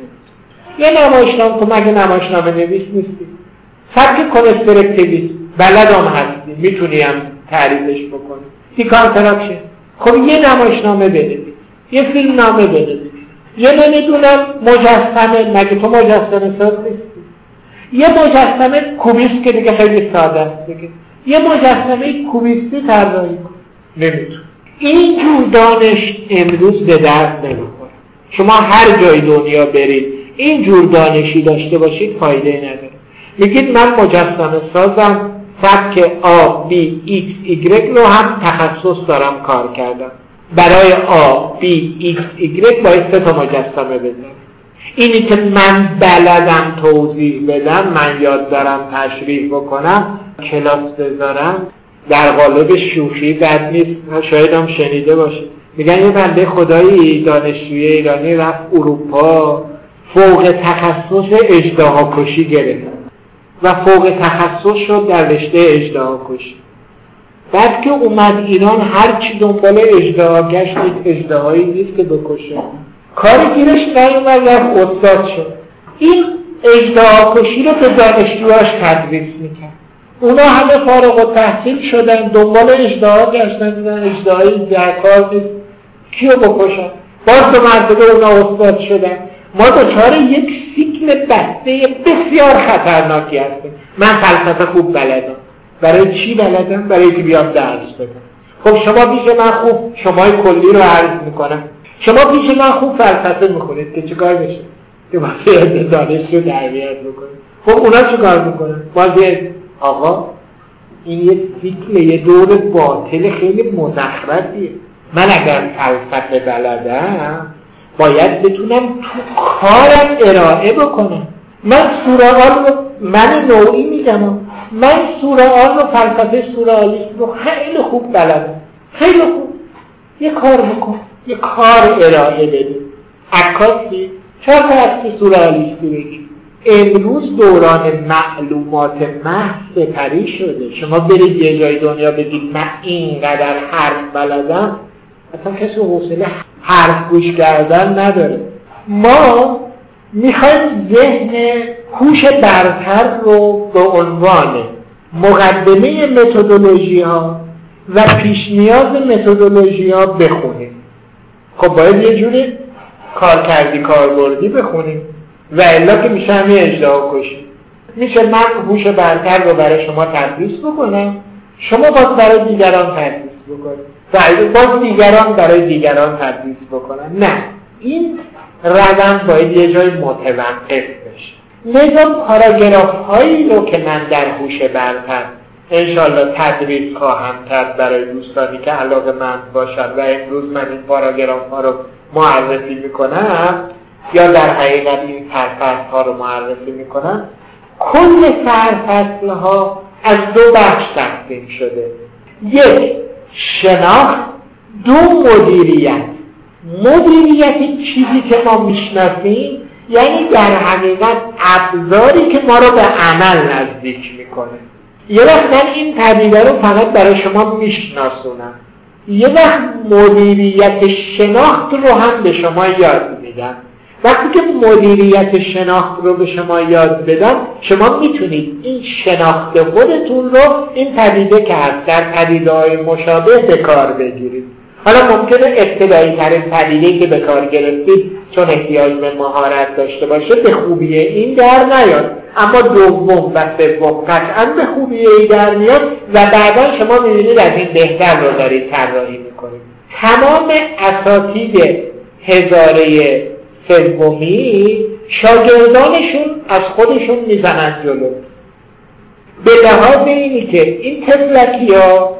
یه نمایشنامه تو مگه نمایشنامه نویس نیستی؟ سبک کنسترکتیویسم بلد هم هستی، میتونی هم تعریفش بکنی. دیکانتراکشن، خب یه نمایشنامه بنویس، یه فیلم نامه بنویس، یه نمیدونم مجسمه، مگه تو مجسمه ساز نیستی؟ یه مجسمه کوبیست که دیگه خیلی ساده است دیگه، یه مجسمه کوبیستی طراحی کن. نمیتون. این جور دانش امروز به درد نمیخوره. شما هر جای دنیا برید این جور دانشی داشته باشید فایده نداره. میگید من مجسمه سازم، سبک آ بی ایکس ایگرگ رو هم تخصص دارم کار کردم. برای آ بی ایکس ایگرگ باید سه تا مجسمه بزنم. اینی که من بلدم توضیح بدم، من یاد دارم تشریح بکنم، کلاس بذارم، در قالب شوخی بد نیست. شاید هم شنیده باشه، میگن یه بنده خدایی دانشجوی ایرانی رفت اروپا، فوق تخصص اژدهاکشی گرفت و فوق تخصص شد در رشته اژدهاکشی. بعد که اومد ایران هرچی دنبال اژدها گشت، اژدهایی نیست که بکشه، کاری گیرش نیومد، رفت استاد شد. این اژدهاکشی رو به دانشجوهاش تدریس میکرد. اونا همه فارغ التحصیل شدن، دنبال اژدها گشتن، دیدن اژدهایی در کار نیست، کیو بکشن؟ باز دو مرتبه اونا استاد شدن. ما دچار یک سیکل بسته بسیار خطرناکی هستیم. من فلسفه خوب بلدم. برای چی بلدم؟ برای که بیام درس بدم. خب شما پیش من خوب شمای کلی رو عرض میکنم، شما پیش من خوب فلسفه میخونید که چیکار بشه؟ که باید دانش رو تربیت بکنید. خب اونا چیکار میکنن؟ باز آقا این یه سیکل، یه دور باطل خیلی مزخرفیه. من اگر فلسفه بلدم باید بتونم تو کارم ارائه بکنم. من سورئال رو، من نوعی میگم، من سورئال رو، فلسفه سورئالیسم رو خیلی خوب بلدم، خیلی خوب. یه کار بکن، یه کار ارائه بده. عکاسی چهار تا از سورئالیستی بگید. امروز دوران معلومات محض سپری شده. شما برید یه جای دنیا بگید من اینقدر حرف بلدم، اصلا کسی حوصله حرف گوش کردن نداره. ما میخوایم ذهن هوش برتر رو به عنوان مقدمه متدولوژی ها و پیش نیاز متدولوژی ها بخونیم. خب باید یه جوری کار کردی کاربردی بخونیم و الا که میشه همین اژدهاکشی. میشه من هوش برتر رو برای شما تدریس بکنم، شما باز برای دیگران تدریس بکنید و باز دیگران برای دیگران تدریس بکنن. نه، این روند باید یه جای متوقف بشه. نظام پاراگراف هایی رو که من در هوش برتر انشالله تدریس خواهم کرد برای دوستانی که علاقه مند باشن و امروز من این پاراگراف ها رو معرفی میکنم یا در حقیقت این سرفصل ها رو معرفی میکنم. کل سرفصل ها از دو بخش تقسیم شده: یک شناخت، دو مدیریت. مدیریت چیزی که ما میشناسیم، یعنی در حقیقت ابزاری که ما رو به عمل نزدیک میکنه. یه وقت من این پدیده رو فقط برای شما میشناسونم، یه وقت مدیریت شناخت رو هم به شما یاد میدم. وقتی که مدیریت شناخت رو به شما یاد بدم، شما میتونید این شناخت خودتون رو این پدیده که هست در پدیده‌های مشابه به کار بگیرید. حالا ممکنه ابتدایی ترین پدیده‌ای که به کار گرفتید چون احتیاج به مهارت داشته باشه به خوبی این در نیاد، اما دوم و سوم قطعاً به خوبی این در میاد و بعدا شما می‌بینید از این بهتر رو دارید طراحی می‌کنید. تمام اساتید هزاره سومی شاگردانشون از خودشون میزنن جلو، به لحاظ اینی که این تفلکی ها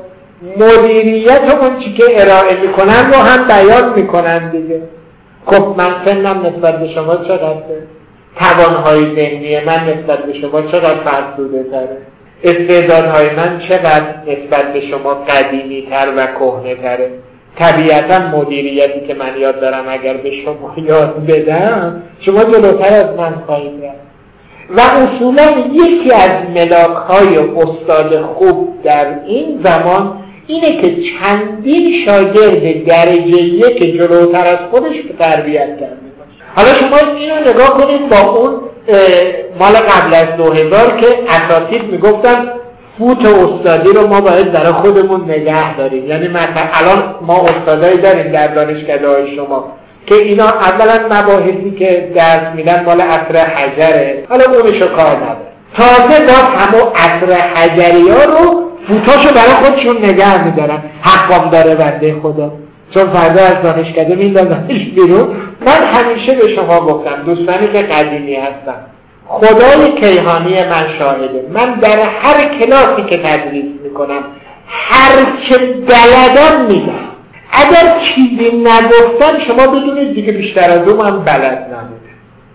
مدیریت اون چی که ارائه میکنن رو هم بیان میکنن دیگه. خب من سنم نسبت به شما چقدره؟ توانهای ذهنی من نسبت به شما چقدر فرسوده تره؟ استعدادهای من چقدر نسبت به شما قدیمی تر و کهنه تره؟ طبیعتا مدیریتی که من یاد دارم اگر به شما یاد بدم، شما جلوتر از من خواهید رفت. و اصولا یکی از ملاک‌های استاد خوب در این زمان اینه که چندین شاگرد درجه یک جلوتر از خودش به تربیت کرده باشه. حالا شما اینو نگاه کنید با اون مال قبل از دو هزار که اساتید میگفتن فوت استادی رو ما باید برای خودمون نگه داریم. یعنی مثلا الان ما استادایی داریم در دانشکده‌های شما که اینا اولا مباحثی که درس میدن مال عصر حجره، حالا اونشو کار نداره، تازه باز همون عصر حجری ها رو فوتاشو برای خودشون نگه میدارن. حقم داره بنده خدا، چون فردا از دانشکده میندازنش بیرون. من همیشه به شما گفتم، دوستانی که قدیمی هستن، خدای کیهانی من شاهده، من در هر کلاسی که تدریس میکنم هر چه بلدم میگم. اگر چیزی نگفتن شما بدونید دیگه بیشتر از اون هم بلد نبوده.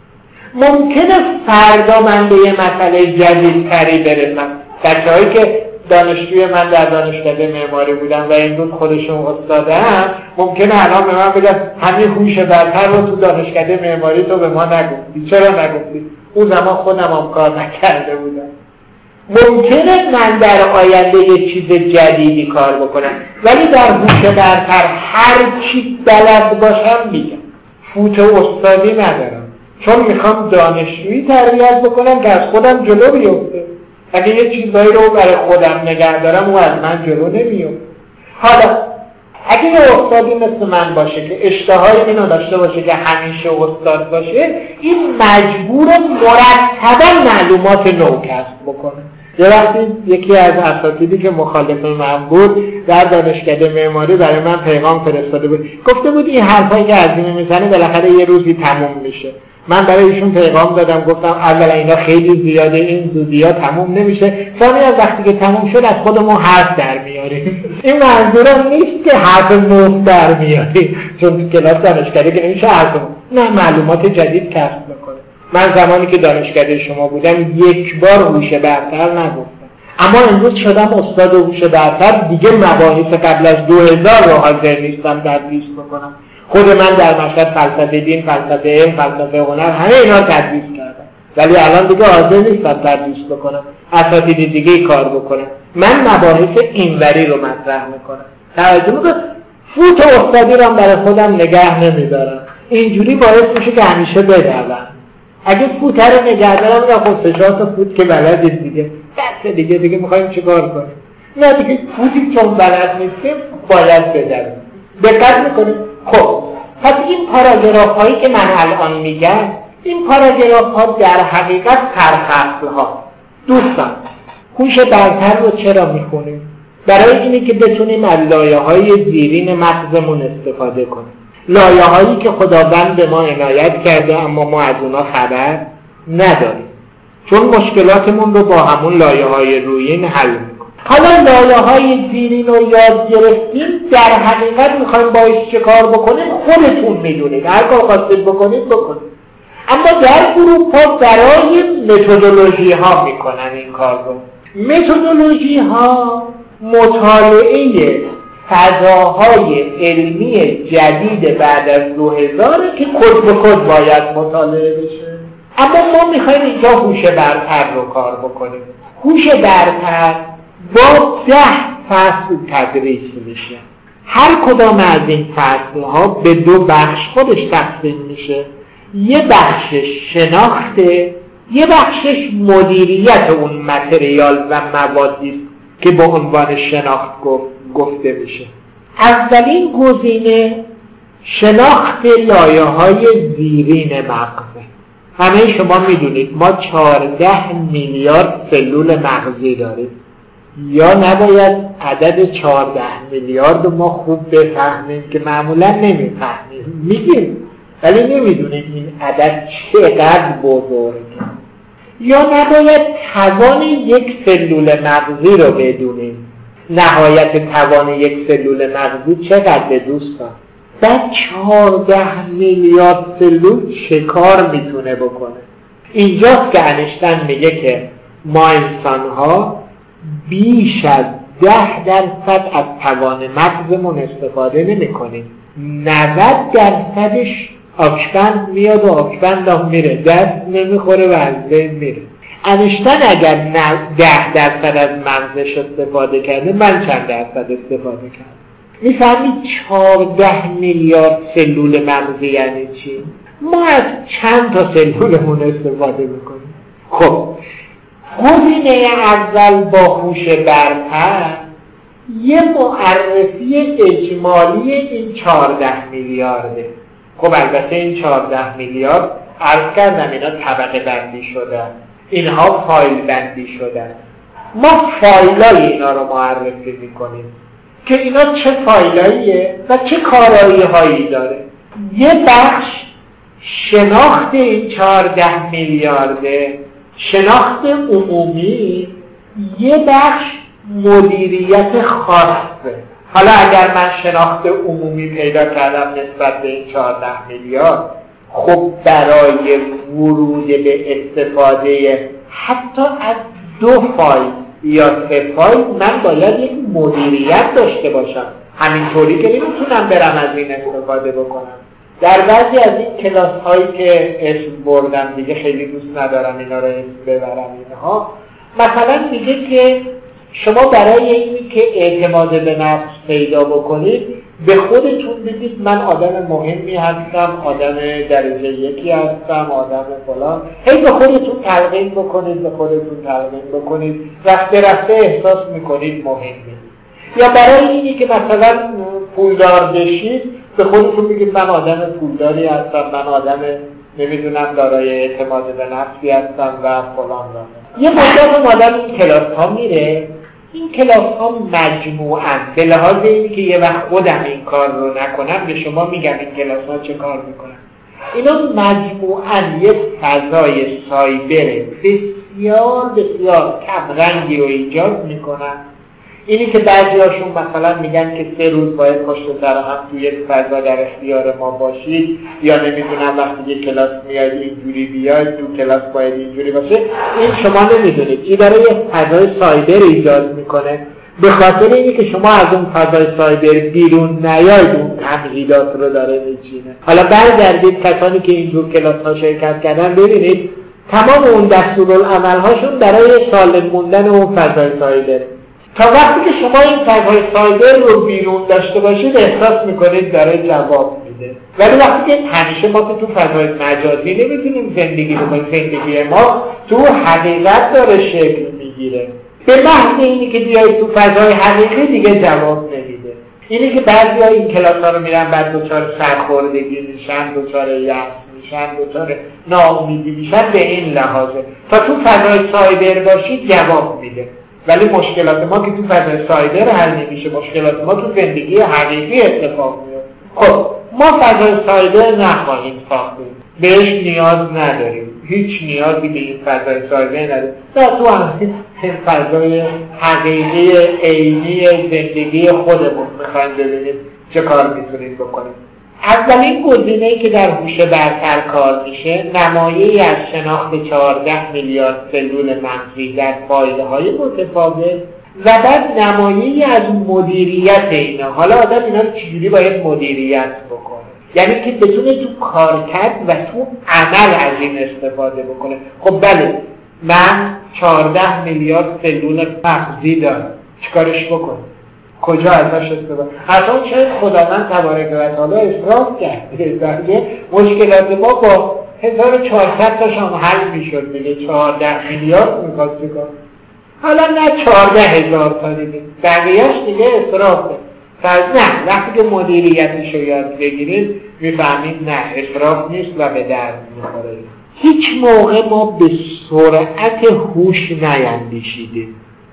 ممکنه فردا من به یه مسئله جدیدتری برسم. بچه‌هایی که دانشجوی من در دانشکده معماری بودن و این روز خودشون استادن ممکنه الان به من بگن همین هوش برتر رو تو دانشکده معماری تو به ما نگفتی. چرا نگفتی؟ اون زمان خودم هم کار نکرده بودم. ممکنه من در آینده یه چیز جدیدی کار بکنم ولی در هوش برتر هر چی بلد باشم میگم. فوت استادی ندارم چون میخوام دانشجویی تربیت بکنم که از خودم جلو بیفته. اگه یه چیزایی رو برای خودم نگه دارم اون از من جلو نمیفته. حالا اگه یه استادی مثل من باشه که اشتهای اینو داشته باشه که همیشه استاد باشه این مجبور مرتبا معلومات نو کسب بکنه. یه وقتی یکی از اساتیدی که مخالف من بود در دانشکده معماری برای من پیغام فرستاده بود، گفته بود این حرفایی که عظیمی میزنه بالاخره یه روزی تموم میشه. من برای ایشون پیغام دادم گفتم اولا اینا خیلی زیاده، این زودیا تموم نمیشه، ثانیا از وقتی که تموم شد از خودمون حرف در میاریم. این منظورم نیست که حرف مفت در میاریم چون تو کلاس دانشکده که نمیشه حرف مفت. نه، معلومات جدید کسب میکنه. من زمانی که دانشکده شما بودم یک بار هوش برتر نگفتم، اما امروز شدم استاد هوش برتر دیگه مباحث قبل از دو هزار رو حاضر نیستم تدریس بکنم. خود من در مشهد فلسفه دین، فلسفه علم، فلسفه هنر همه اینا تدریس کردم ولی الان دیگه حاضر نیستم تدریس بکنم، اساتید دیگه کار بکنم. من مباحث اینوری رو مطرح میکنم. توجه میکنم فوت استادی رو برای خودم نگه نمیدارم. اینجوری باعث میشه که همیشه بدوم. اگه فوت رو نگه دارم یا خود سه تا فوت که بلدید دیگه بس دیگه دیگه میخوایم چیکار کنیم؟ نه دیگه فوتی چون بلد نیستیم باید بدویم. دقت میکنیم. خب پس این پاراگراف هایی که من الان میگم این پاراگراف ها در حقیقت سرفصل ها. دوستان هوش برتر رو چرا میخونیم؟ برای اینه که بتونیم از لایه های زیرین مغزمون استفاده کنیم، لایه هایی که خداوند به ما عنایت کرده اما ما از اونا خبر نداریم چون مشکلاتمون رو با همون لایه های رویین حل میکنیم. حالا لایه های زیرین رو یاد گرفتیم، در حقیقت میخوایم باید چه کار بکنیم خودتون میدونید، هر کار خواستید بکنید بکنید. اما در گروپ ها برای متدولوژی ها میکنن این کار رو. متدولوژی ها مطالعه فضاهای علمی جدید بعد از دو هزار که کد به کد باید مطالعه بشه. اما ما میخوایم اینجا هوش برتر رو کار بکنیم. هوش برتر با ده فصل تدریس میشه. هر کدام از این فصل ها به دو بخش خودش تقسیم میشه. یه بخشش شناخته، یه بخشش مدیریت اون متریال و موادی که با عنوان شناخت گفته میشه. اولین گزینه شناخت لایه های زیرین مغزه. همه شما میدونید ما چهارده میلیارد سلول مغزی داریم. یا نباید عدد چهارده میلیارد ما خوب بفهمیم که معمولا نمیفهمیم، میگیم ولی نمیدونید این عدد چقدر بزرگه. یا نباید توان یک سلول مغزی رو بدونیم. نهایت توان یک سلول مغزی چقدر دوستان؟ بعد چهارده میلیارد سلول چه کار میتونه بکنه؟ اینجاست که انیشتین میگه که ما انسان ها بیش از ده درصد از توان مغزمون استفاده نمی کنیم. نود درصدش آکشبند میاد و آکشبند هم میره، دست نمیخوره و از بین میره. انیشتین اگر ده درصد از مغزش استفاده کرده، من چند درصد استفاده کردم؟ میفهمید چهارده میلیارد سلول مغزی یعنی چی؟ ما از چند تا سلولمون استفاده میکنیم. خب گزینه اول با هوش برتر یه معرفی اجمالی این چهارده میلیارده. خب البته این چهارده میلیارد عرض کردم اینا طبقه بندی شدن، اینها فایل بندی شدن. ما فایلای اینا رو معرفی میکنیم که اینا چه فایلاییه و چه کارایی هایی داره. یه بخش شناخت این چهارده میلیارده، شناخت عمومی. یه بخش مدیریت خاصه. حالا اگر من شناخت عمومی پیدا کردم نسبت به این چهارده میلیارد، خب برای ورود به استفاده حتی از دو فایل یا سه فایل من باید یک مدیریت داشته باشم. همینطوری که نمیتونم برم از این استفاده بکنم. در بعضی از این کلاس هایی که اسم بردم دیگه خیلی دوست ندارم اینا رو اسم ببرم اینها، مثلا میگه که شما برای اینی که اعتماد به نفس پیدا بکنید به خودتون بگید من آدم مهمی هستم، آدم درجه یکی هستم، آدم فلان. هی به خودتون تلقین بکنید، به خودتون تلقین بکنید، رفته رفته احساس میکنید مهمی. یا برای اینی که مثلا پولدار بشید به خودتون بگید من آدم پولداری هستم، من آدم نمیدونم دارای اعتماد به نفسی هستم و فلان و یه مدت آدم این کلاس ها میره. این کلاس ها مجموعاً به لحاظ اینی که یه وقت خودم این کار رو نکنم به شما میگم این کلاس ها چه کار میکنن. اینا مجموعاً یه فضای سایبر بسیار بسیار کم رنگی رو ایجاد میکنن. اینی که بعضی هاشون مثلا میگن که سه روز باید پشت سر هم توی یک فضا در اختیار ما باشید، یا نمیدونم وقتی یک کلاس میاد اینجوری بیاید تو کلاس باید اینجوری باشه. این شما نمیدونید این داره یک فضای سایبر ایجاد میکنه. به خاطر اینی که شما از اون فضای سایبر بیرون نیاید اون تمهیدات رو داره میچینه. حالا برگردید کسانی که اینجور کلاس ها شرکت کردن ببینید تمام اون دستورالعمل هاشون برای سالم موندن اون فضای سایبر. تا وقتی که شما این فضای سایبر رو بیرون داشته باشید احساس میکنید داره جواب میده. ولی وقتی که همیشه ما تو فضای مجازی نمیتونیم زندگی بکنیم، زندگی ما تو حقیقت داره شکل میگیره. به محض اینی که بیایید تو فضای حقیقی دیگه جواب نمیده. اینی که بعضی ها این کلاس ها رو میرن بعد دوچار سرخوردگی میشن، دوچار یأس میشن، دوچار ناامیدی میشن. به این لحاظه تا تو فضای سایبر باشید جواب میده. ولی مشکلات ما که تو فضای سایبر حل نمیشه، مشکلات ما تو زندگی حقیقی اتفاق میفته. خب ما فضای سایبر نخواهیم ساختیم، بهش نیاز نداریم، هیچ نیازی به این فضای سایبر نداریم. تا تو همین فضای حقیقی عینی زندگی خودمون میخوایم ببینیم چه کار میتونیم بکنیم. اولین گزینه‌ای که در هوش برتر کار میشه نمایه‌ای از شناخت چهارده میلیارد سلول مغزی در فایل‌های متفاوت و بعد نمایه‌ای از مدیریت اینا. حالا آدم اینا رو چجوری باید مدیریت بکنه، یعنی که بتونه تو کارکرد و تو عمل از این استفاده بکنه. خب بله من چهارده میلیارد سلول مغزی دارم، چیکارش بکنم؟ کجا ازش استفاده؟ اصلا شاید خداوند تبارک و تعالی اسراف کرده، بلکه مشکلات ما با هزار و چهارصد تاش هم حل میشد دیگه. چهارده میلیارد میخواد چیکار؟ حالا نه چهارده هزار تا دیگه، بقیهش دیگه اسرافه. پس نه، وقتی که مدیریتش رو یاد بگیرید میفهمید نه اسراف نیست و به درد میخوره. هیچ موقع ما به سرعت هوش نیندیشیدیم.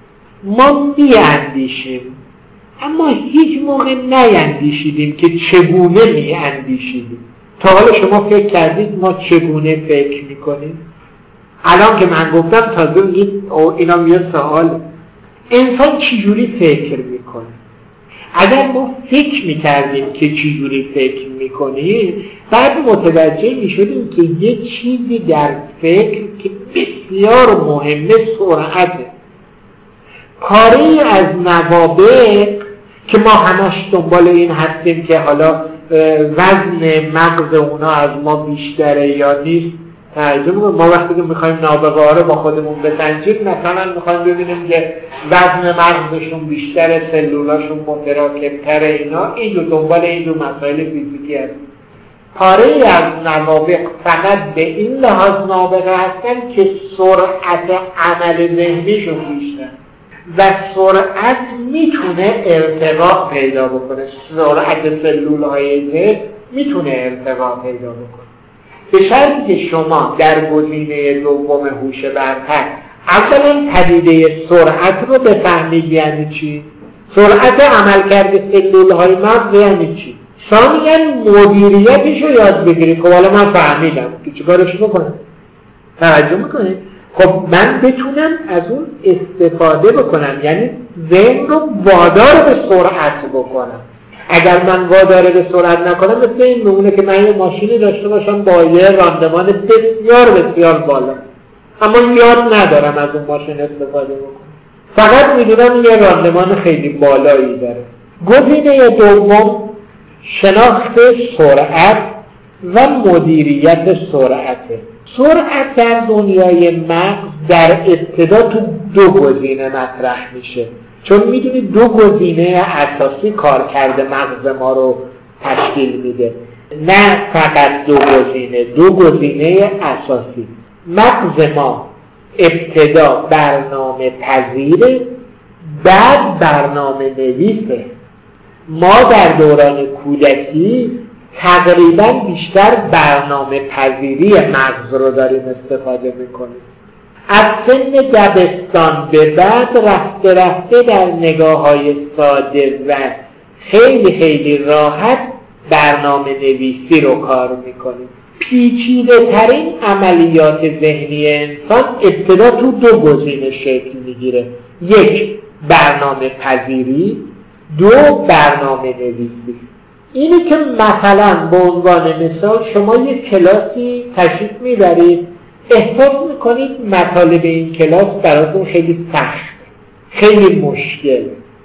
ما میاندیشیم اما هیچ موقع نیندیشیدیم که چگونه میاندیشیدیم. تا حالا شما فکر کردید ما چگونه فکر میکنیم؟ الان که من گفتم تازه اینا میاد سوال انسان چجوری فکر میکنه. اگر ما فکر میکردیم که چجوری فکر میکنیم بعد متوجه میشدیم که یه چیزی در فکر که بسیار مهمه سرعته. پاره‌ای از نوابغ که ما همش دنبال این هستیم که حالا وزن مغز اونا از ما بیشتره یا نیست. ما وقتی که میخوایم نابغه ها رو با خودمون بسنجیم مثلا میخوایم ببینیم که وزن مغزشون بیشتره، سلولاشون متراکم‌تره، اینا این دو دنبال این دو مسائل فیزیکی هست. پاره‌ای از نوابغ فقط به این لحاظ نابغه هستن که سرعت عمل ذهنیشون بیشتر و سرعت میتونه ارتقا پیدا بکنه. سرعت سلول‌های ذهن میتونه ارتقا پیدا بکنه به شرطی که شما در گزینه دوم هوش برتر اولا پدیده سرعت رو بفهمید. یعنی چی؟ سرعت عملکرد سلول‌های مغز یعنی چی؟ ثانیاً مدیریتش رو یاد بگیرید. خب حالا من فهمیدم که چیکارش بکنم؟ توجه میکنید؟ خب من بتونم از اون استفاده بکنم، یعنی ذهن رو وادار به سرعت بکنم. اگر من وادار به سرعت نکنم مثل این میمونه که من یه ماشینی داشته باشم با یه راندمان بسیار بسیار بالا، اما یاد ندارم از اون ماشین استفاده بکنم، فقط میدونم یه راندمان خیلی بالایی داره. گزینه دوم شناخت سرعت و مدیریت سرعته. سرعت در دنیای مغز در ابتدا تو دو گزینه مطرح میشه، چون میدونید دو گزینه اساسی کارکرد مغز ما رو تشکیل میده، نه فقط دو گزینه، دو گزینه اساسی. مغز ما ابتدا برنامه پذیره، بعد برنامه نویسه. ما در دوران کودکی تقریبا بیشتر برنامه پذیری مغز رو داریم استفاده میکنیم. از سن دبستان به بعد رفته رفته در نگاه های ساده و خیلی خیلی راحت برنامه نویسی رو کار میکنیم. پیچیده ترین عملیات ذهنی انسان ابتدا تو دو گزینه شکل میگیره، یک برنامه پذیری، دو برنامه نویسی. اینی که مثلا به عنوان مثال شما یک کلاسی تشریف میبرید، احساس میکنید مطالب این کلاس براتون خیلی سخت، خیلی مشکل،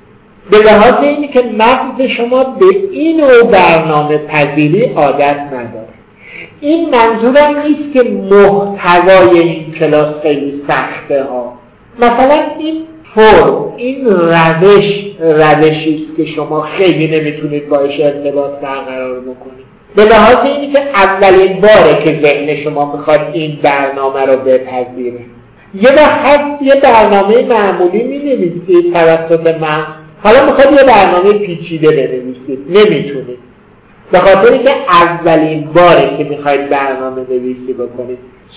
به لحاظ اینی که مغز شما به این نوع برنامه پذیری عادت نداره. این منظورم نیست که محتوای این کلاس خیلی سخته ها، مثلا این فرم، این روش روشی است که شما خیلی نمیتونید باش ارتباط برقرار بکنید، به لحاظ اینی که اولین باره که ذهن شما میخواد این برنامه رو بپذیره. یه وقت یه برنامه معمولی مینویسید توسط من، حالا میخواد یه برنامه پیچیده بنویسید، نمیتونید، به خاطر اینکه اولین باره که میخواید برنامه نویسی بکنید.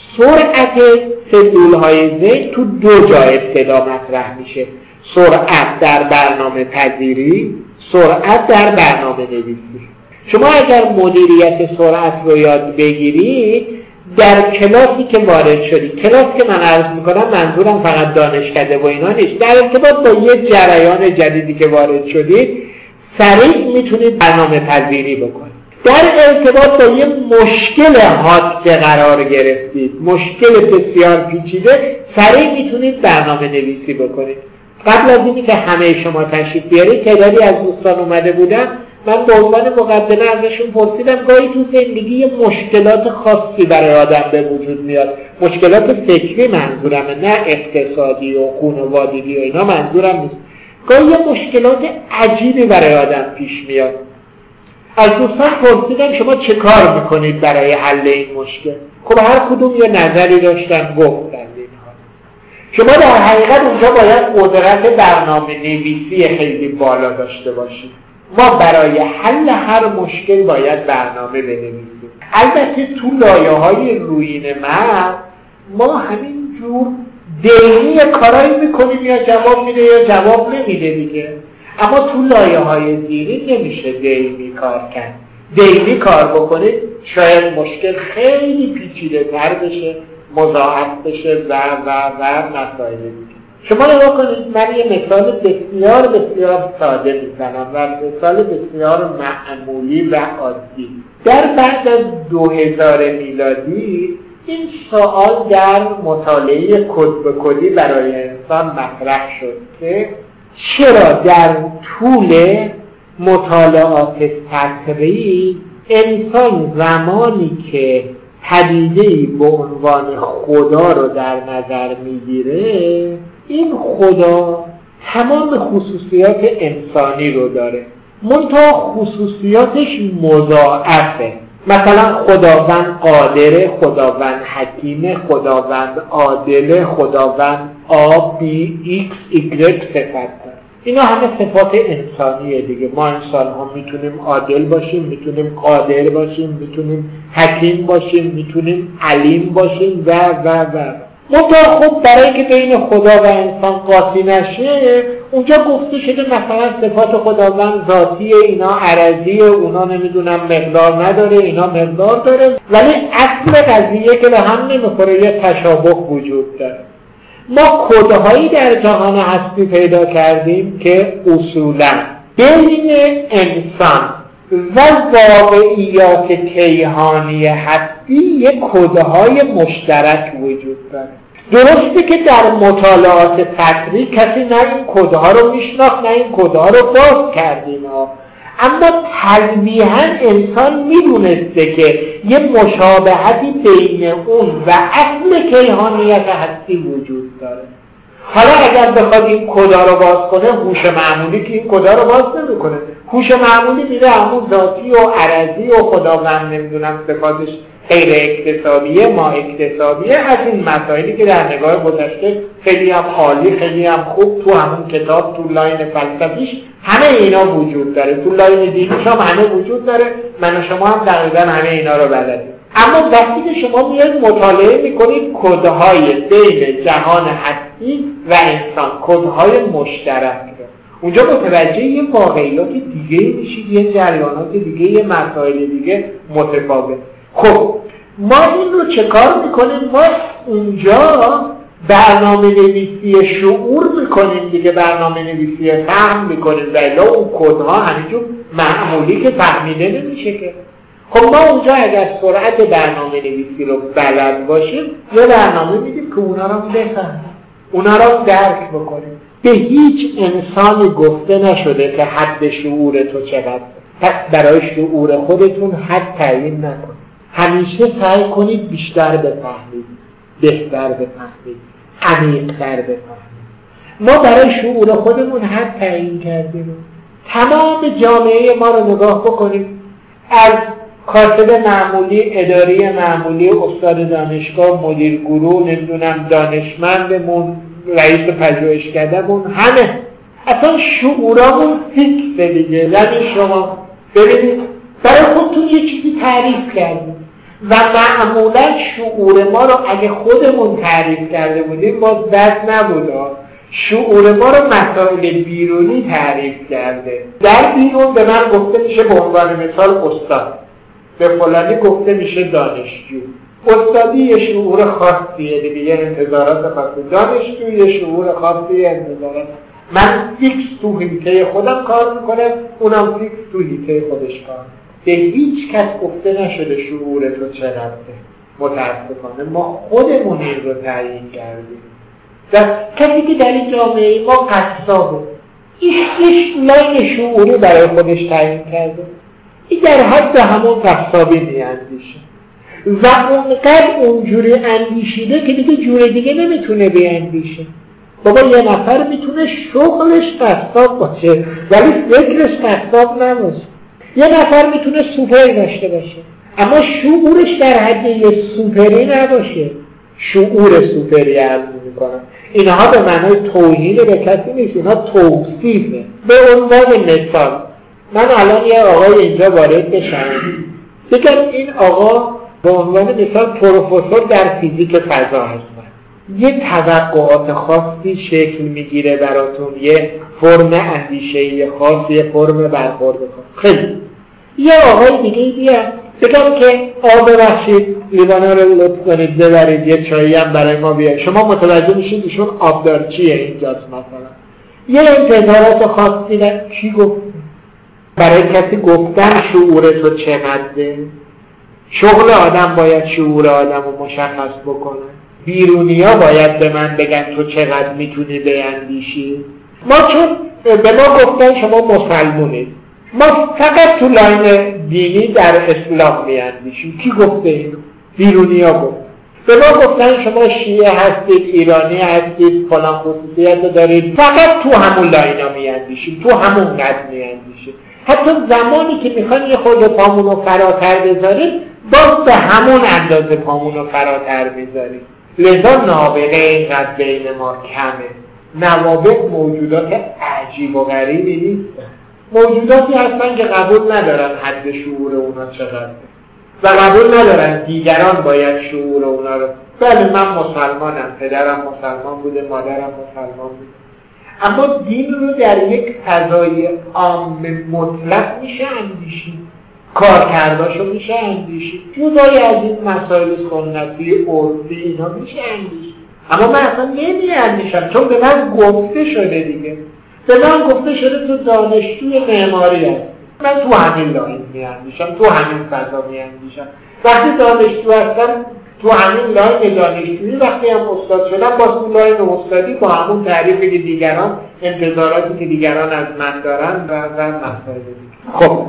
سرعت سلول‌های ذهن تو دو جا ابتدا مطرح میشه، سرعت در برنامه پذیری، سرعت در برنامه نویسی. شما اگر مدیریت سرعت رو یاد بگیرید در کلاسی که وارد شدید، کلاس که من عرض میکنم منظورم فقط دانشکده و اینا نیست، در ارتباط با یه جریان جدیدی که وارد شدید سریع میتونید برنامه پذیری بکنید. در ارتباط با یه مشکل حادثه قرار گرفتید، مشکل بسیار پیچیده، سریع میتونید برنامه نویسی بکنید. قبل از اینی که همه شما تشریف بیارید تعدادی از دوستان اومده بودن، من به عنوان مقدمه ازشون پرسیدم گاهی تو زندگی یه مشکلات خاصی برای آدم به وجود میاد، مشکلات فکری منظورمه، نه اقتصادی و خانوادگی و اینا منظورم نیست، گاهی یه مشکلات عجیبی برای آدم پیش میاد. از دوستان پرسیدم شما چه کار میکنید برای حل این مشکل؟ خب هر کدوم یه نظری داشتن گفتن اینها. شما در حقیقت اونجا باید قدرت برنامه نویسی خیلی بالا داشته باشید. ما برای حل هر مشکل باید برنامه بنویسیم. البته تو لایه‌های رویین ما ما همین جور دینی کارایی میکنیم، یا جواب میده یا جواب نمیده دیگه. اما تو لایه‌های زیری نمیشه دینی کار کرد. دینی کار بکنید شاید مشکل خیلی پیچیده تر بشه، مضاعف بشه و و و مسائل دیگه. شما نگاه کنید، من یه مثال بسیار بسیار ساده میزنم و مثال بسیار معمولی و عادی. در بعد از دو هزار میلادی این سوال در مطالعه کد به کدی برای انسان مطرح شد که چرا در طول مطالعات سطری انسان زمانی که پدیده‌ای به عنوان خدا رو در نظر میگیره، این خدا تمام خصوصیات انسانی رو داره، منتها خصوصیاتش مضاعفه. مثلا خداوند قادره، خداوند حکیمه، خداوند عادله، خداوند آ بی ایکس ایگرگ صفت داره. اینا همه صفات انسانیه دیگه. ما انسان ها میتونیم عادل باشیم، میتونیم قادر باشیم، میتونیم حکیم باشیم، میتونیم علیم باشیم و و و منتها خب برای که بین خدا و انسان قاطی نشه، اونجا گفته شده مثلا صفات خداوند ذاتیه، اینا عرضیه، اونا نمیدونم مقدار نداره، اینا مقدار داره، ولی اصل قضیه که به هم نمیخوره، یه تشابه وجود داره. ما کدهایی در جهان هستی پیدا کردیم که اصولا بین انسان و واقعیات کیهانی هستی یک کدهای مشترک وجود داره. درسته که در مطالعات سطحی کسی نه این کدها رو میشناخت نه این کدها رو باز کردیم ها. اما تلویحاً انسان میدونسته که یه مشابهتی بین اون و اصل کیهانیت هستی وجود داره. حالا اگر بخواد این کدا رو باز کنه، هوش معمولی که این کدا رو باز نمیکنه. هوش معمولی میره همون ذاتی و عرضی و خداوند نمیدونم صفاتش غیر اکتسابیه ما اکتسابیه، از این مسائلی که در نگاه گذشته خیلی هم عالی خیلی هم خوب تو همون کتاب تو لاین فلسفیش همه اینا وجود داره، تو لاین دینیش هم همه وجود داره، من و شما هم دقیقا همه اینا رو بلدیم. اما وقتی که شما میاد مطالعه میکنید کدهای بین جهان هستی و انسان، کدهای مشترک رو، اونجا متوجه یه واقعیات دیگه میشید، یه جریانات دیگه، یه مسائل دیگه متفاوت. خب ما این رو چه کار میکنیم؟ ما اونجا برنامه نویسی شعور میکنیم دیگه، برنامه نویسی فهم میکنیم و الا اون کدها همینجور معمولی که فهمیده نمیشه که. خب ما اونجا اگر سرعت برنامه نویسی رو بلد باشیم یه برنامه میدیم که اونا رو بفهمیم، اونا رو درک بکنیم. به هیچ انسانی گفته نشده که حد شعور تو چقدر، پس برای شعور خودتون حد تعیین نکنید. همیشه سعی کنید بیشتر بفهمید، بهتر بفهمید، عمیق‌تر بفهمید. ما برای شعور خودمون حد تعیین کردیم. تمام جامعه ما رو نگاه بکنید، از کاتب معمولی، اداری معمولی، استاد دانشگاه، مدیر گروه، نمیدونم دانشمندمون، رئیس پژوهشکدهمون، همه اصلا شعورامون فیکسه دیگه. یعنی شما ببینید برای خودتون یه چیزی تعریف کردید و معمولا شعور ما رو اگه خودمون تعریف کرده بودیم ما بد نبوده، شعور ما رو مسائل بیرونی تعریف کرده. در بیرون به من گفته میشه به عنوان مثال استاد، به فلانی گفته میشه دانشجو. استادی یه شعور خاصیه دیگه، یه انتظارات خاصی، دانشجو یه شعور خاصی، انتظارات. من فیکس تو حیطه خودم کار میکنم، اونم فیکس تو حیطه خودش کار. به هیچ کس گفته نشده شعور تو چقدره. متاسفانه ما خودمون این رو تعیین کردیم. در کسی که در این جامعه ما قصابه، ایش لاین شعوری برای خودش تعیین کرده، این در حد همون قصابی میاندیشه و اونقدر اونجوری اندیشیده که دیگه جور دیگه نمیتونه بیاندیشه. بابا یه نفر میتونه شغلش قصاب باشه ولی فکرش قصاب نباشه. یه نفر میتونه سوپر داشته باشه اما شعورش در حد یه سوپری نباشه. شعور سوپری عرض میکنم. اینها به معنای توهین به کسی نیست، اینها توصیفه. به عنوان مثال من الان یه آقای اینجا وارد بشم بگم این آقا به عنوان مثال پروفسور در فیزیک فضا هستن، یه توقعات خاصی شکل میگیره براتون، یه فرم اندیشه‌ای خاص، یه فرم برخورد خاص. خیلی یه آقای دیگه بیا بگم که آب ببخشید لیوانا رو لطف کنید ببرید یه چایی هم برای ما بیارید، شما متوجه میشید ایشون آبدارچیه اینجاست مثلا. یه انتظارات خاصی در کی گفت؟ برای کسی گفتن شعور تو چقدره؟ شغل آدم باید شعور آدم رو مشخص بکنه. بیرونیا باید به من بگن تو چقدر میتونی بیندیشی. ما چون به ما گفتن شما مسلمونید، ما فقط تو لاین دینی در اسلام میاندیشیم. کی گفته اینو؟ بیرونیا گفت. به ما گفتن شما شیعه هستید، ایرانی هستید، فلان خصوصیت رو دارید، فقط تو همون لاینا میاندیشیم، تو همون قد میاندیشیم. حتی زمانی که میخوایم یه خود پامون رو فراتر بذاریم باز به همون اندازه پامون رو فراتر میذاریم. لذا نابغه اینقدر بین ما کمه. نوابغ موجودات عجیب و غریبی نیستن، موجوداتی هستن که قبول ندارن حد شعور اونا چقدره و قبول ندارن دیگران باید شعور اونا رو. بله من مسلمانم، پدرم مسلمان بوده، مادرم مسلمان بوده، اما دین رو در یک فضای عام مطلق میشه اندیشید، کارکرداشو میشه اندیشید، جدای از این مسائل سنتی عرفی اینا میشه اندیشید. اما من اصلا نمی‌اندیشم، چون به من گفته شده دیگه. به من گفته شده تو دانشجوی معماری هستی، من تو همین لاین می‌اندیشم، تو همین فضا می‌اندیشم. وقتی دانشجو هستم تو همین لاین دانشجویی، وقتی هم استاد شدم باز تو لاین استادی با همون تعریفی که دیگران، انتظاراتی که دیگران از من دارن و و مسائل دیگه. خب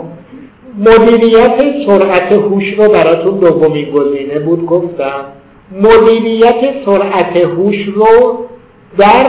مدیریت سرعت هوش رو براتون دومین گزینه بود گفتم. مدیریت سرعت هوش رو در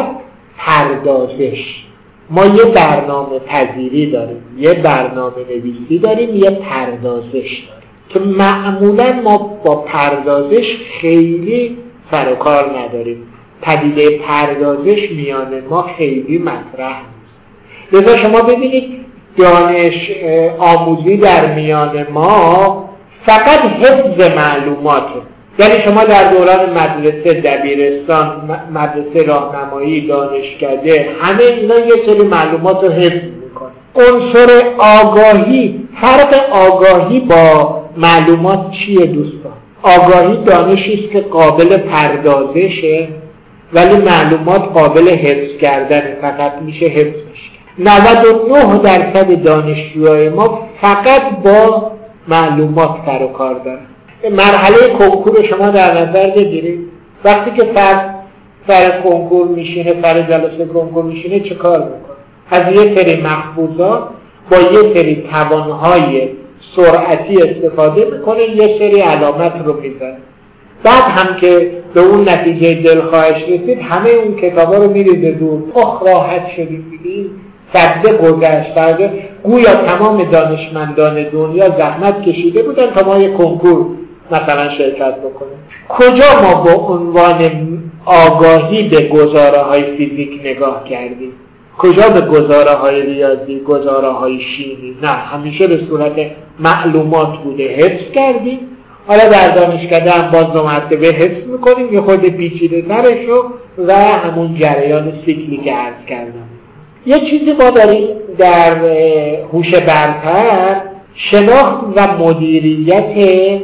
پردازش ما یه برنامه پذیری داریم، یه برنامه نویسی داریم، یه پردازش داریم که معمولا ما با پردازش خیلی سر و کار نداریم. پدیده پردازش میان ما خیلی مطرح نیست. لذا شما ببینید دانش آموزی در میان ما فقط حفظ معلوماته. یعنی شما در دوران مدرسه، دبیرستان، مدرسه راهنمایی، دانشکده، همه اینا یه سری معلومات رو حفظ میکنه. عنصر آگاهی، فرق آگاهی با معلومات چیه دوستان؟ آگاهی دانشی است که قابل پردازشه ولی معلومات قابل حفظ کردن، فقط میشه حفظش کرد. نود و نه درصد دانشجوهای ما فقط با معلومات سر و کار دارن. مرحله کنکور شما در نظر بگیرید، وقتی که فرد سر کنکور میشینه، سر جلسه کنکور میشینه چه کار میکنه؟ از یه سری مخبوزات با یه سری توانهای سرعتی استفاده میکنه، یه سری علامت رو میزنه. بعد هم که به اون نتیجه دلخواهش رسید همه اون کتابا رو میریزه دور. اخ راحت شدیم دیگه، صده گذشت. بعد گویا تمام دانشمندان دنیا زحمت کشیده بودن تا ما یک کنکور مثلا شرکت بکنیم. کجا ما با عنوان آگاهی به گزاره های فیزیک نگاه کردیم؟ کجا به گزاره های ریاضی، گزاره های شیمی؟ نه، همیشه به صورت معلومات بوده، حفظ کردیم. حالا در دانشکده هم باز دو مرتبه حفظ میکنیم، یه خود پیچیده ترشو و همون جریان سیکلی که عرض کردم. یه چیزی ما داریم در هوش برتر، شناخت و مدیریت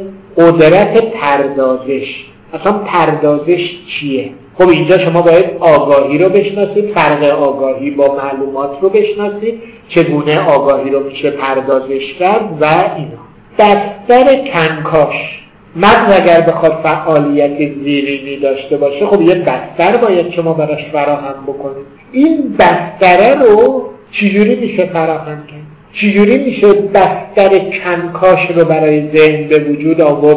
قدرت پردازش. اصلا پردازش چیه؟ خب اینجا شما باید آگاهی رو بشناسید، فرق آگاهی با معلومات رو بشناسید، چگونه آگاهی رو میشه پردازش کرد و اینا. بستر کنکاش مغز اگر بخواد فعالیت زیرینی داشته باشه، خب یه بستر باید شما براش فراهم بکنید. این بستره رو چجوری میشه فراهم کرد؟ چجوری میشه بستر کنکاش رو برای ذهن به وجود آورد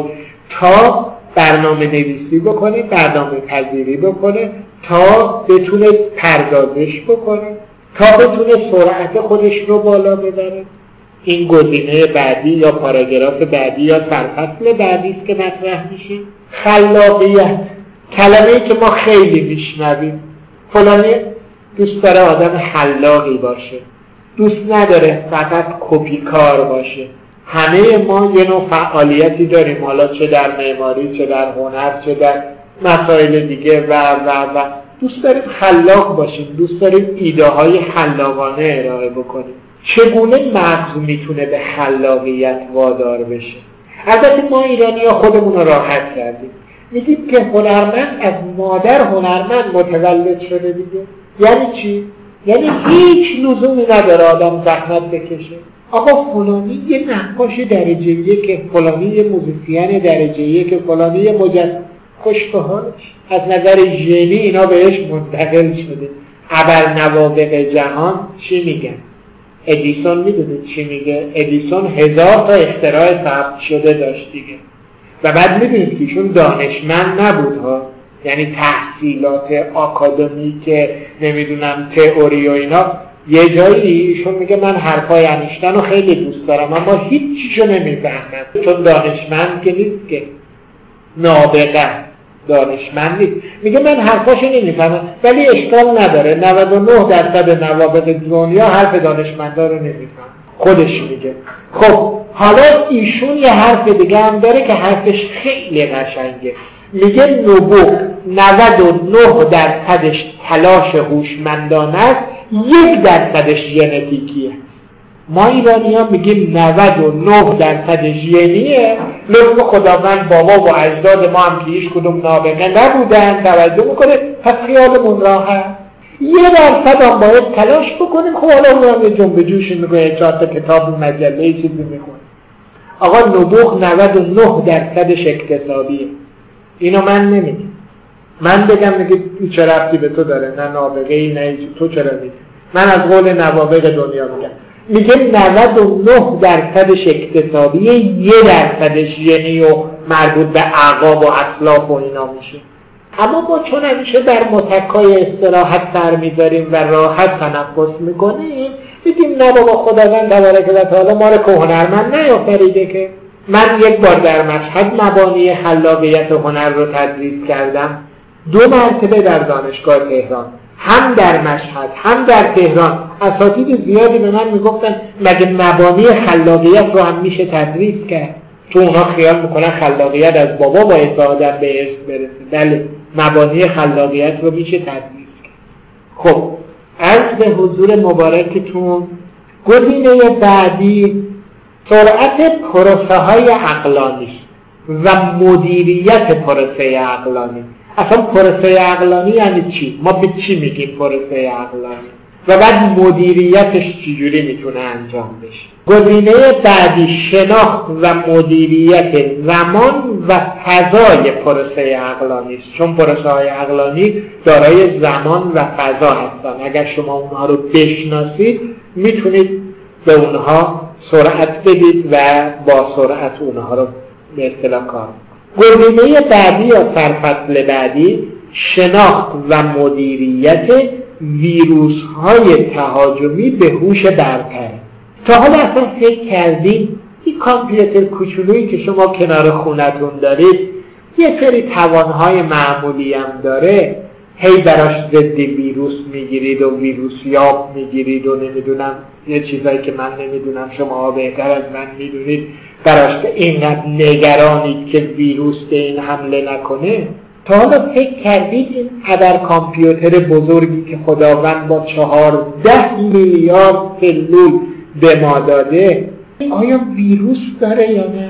تا برنامه نویسی بکنه، برنامه پذیری بکنه، تا بتونه پردازش بکنه، تا بتونه سرعت خودش رو بالا ببره؟ این گزینه بعدی یا پاراگراف بعدی یا سرفصل بعدی است که مطرح میشه. خلاقیت، کلمه‌ای که ما خیلی میشنویم. فلانی دوست داره آدم خلاقی باشه، دوست نداره فقط کپی کار باشه. همه ما یه نوع فعالیتی داریم، حالا چه در معماری، چه در هنر، چه در مسائل دیگه و و و دوست داریم خلاق باشیم، دوست داریم ایده های خلاقانه ارائه بکنیم. چگونه مغز میتونه به خلاقیت وادار بشه؟ البته ما ایرانی ها خودمون رو راحت کردیم، میگیم که هنرمند از مادر هنرمند متولد شده دیگه. یعنی چی؟ یعنی هیچ لزومی نداره آدم زحمت بکشه. آقا فلانی یه نقاش درجه یک، فلانی یه موزیسین درجه یک، فلانی یه مجسم، خوش به حالش. از نظر ژنی اینا بهش منتقل شده. ابرنوابغ جهان چی میگن؟ ادیسون میدونید چی میگه؟ ادیسون هزار تا اختراع ثبت شده داشت دیگه. و بعد میدونید که ایشون دانشمند نبود ها، یعنی تحصیلات آکادمیک نمیدونم تئوری و اینا. یه جایی ایشون میگه من حرفای انیشتین رو خیلی دوست دارم اما هیچ چیشو نمیفهمم، چون دانشمند که نیست، که نابغه دانشمند نیست. میگه من حرفاشو نمیفهمم، ولی اشکال نداره، نود و نه درصد نوابغ دنیا حرف دانشمندا رو نمیفهم. خودش میگه. خب حالا ایشون یه حرف دیگه هم داره که حرفش خیلی قشنگه. میگه نبوغ نود و نه درصدش تلاش هوشمندانه است، یک درصدش ژنتیکیه. ما ایرانی ها میگیم نود و نه درصد ژنیه، لطف خداوند بابا و اجداد ما هم که هیچ کدوم نابغه نبودن، توجه میکنه، پس خیالمون راحت. یه درصد هم باید تلاش بکنیم. خب حالا اون هم یه جنب جوشی میکنه، چهار تا کتاب مجله چیزی میکنه. آقا نبوغ نود و نه درصدش اکتسابیه. اینو من نمیگم. من بگم میگه چه ربطی به تو داره، نه نابغه ای نه تو چرا میگی؟ من از قول نوابغ دنیا میگم. میگه نود و نه درصدش اکتسابیه، یه درصدش ژنی و مربوط به اعقاب و اخلاق و اینا میشه. اما ما چون همیشه در متکای استراحت سر میذاریم و راحت تنفس میکنیم، میگیم نه بابا خداوند تبارک و تعالی ما رو که هنرمند نیافریده که. من یک بار در مشهد مبانی خلاقیت هنر رو تدریس کردم، دو مرتبه در دانشگاه تهران، هم در مشهد هم در تهران. اساتید زیادی به من میگفتن مگه مبانی خلاقیت رو هم میشه تدریس کرد؟ چون اونا خیال میکنن خلاقیت از بابا باید به آدم به ارث برسه. بله، مبانی خلاقیت رو میشه تدریس کرد. خب عرض به حضور مبارکتون، گزینه بعدی سرعت پروسه های عقلانی و مدیریت پروسه عقلانی. اصلا پروسه عقلانی یعنی چی؟ ما به چی میگیم پروسه عقلانی؟ و بعد مدیریتش چجوری میتونه انجام بشه؟ گزینه بعدی شناخت و مدیریت زمان و فضای پروسه عقلانی است. چون پروسه های عقلانی دارای زمان و فضا هستن. اگر شما اونها رو بشناسید میتونید به اونها سرعت بدید و با سرعت اونها رو به اصطلاح کار. گزینه بعدی یا سرفصل بعدی شناخت و مدیریت ویروس های تهاجمی به هوش برتر. تا حالا اصلا فکر کردید این کامپیوتر کوچولویی که شما کنار خونتون دارید یه سری توانهای معمولی هم داره، هی براش ضد ویروس میگیرید و ویروس یاب میگیرید و نمیدونم یه چیزایی که من نمیدونم شما بهتر از من میدونید، براش اینقدر نگرانید که ویروس به این حمله نکنه. تا حالا فکر کردید این ابر کامپیوتر بزرگی که خداوند با چهارده میلیارد سلول به ما داده آیا ویروس داره یا نه؟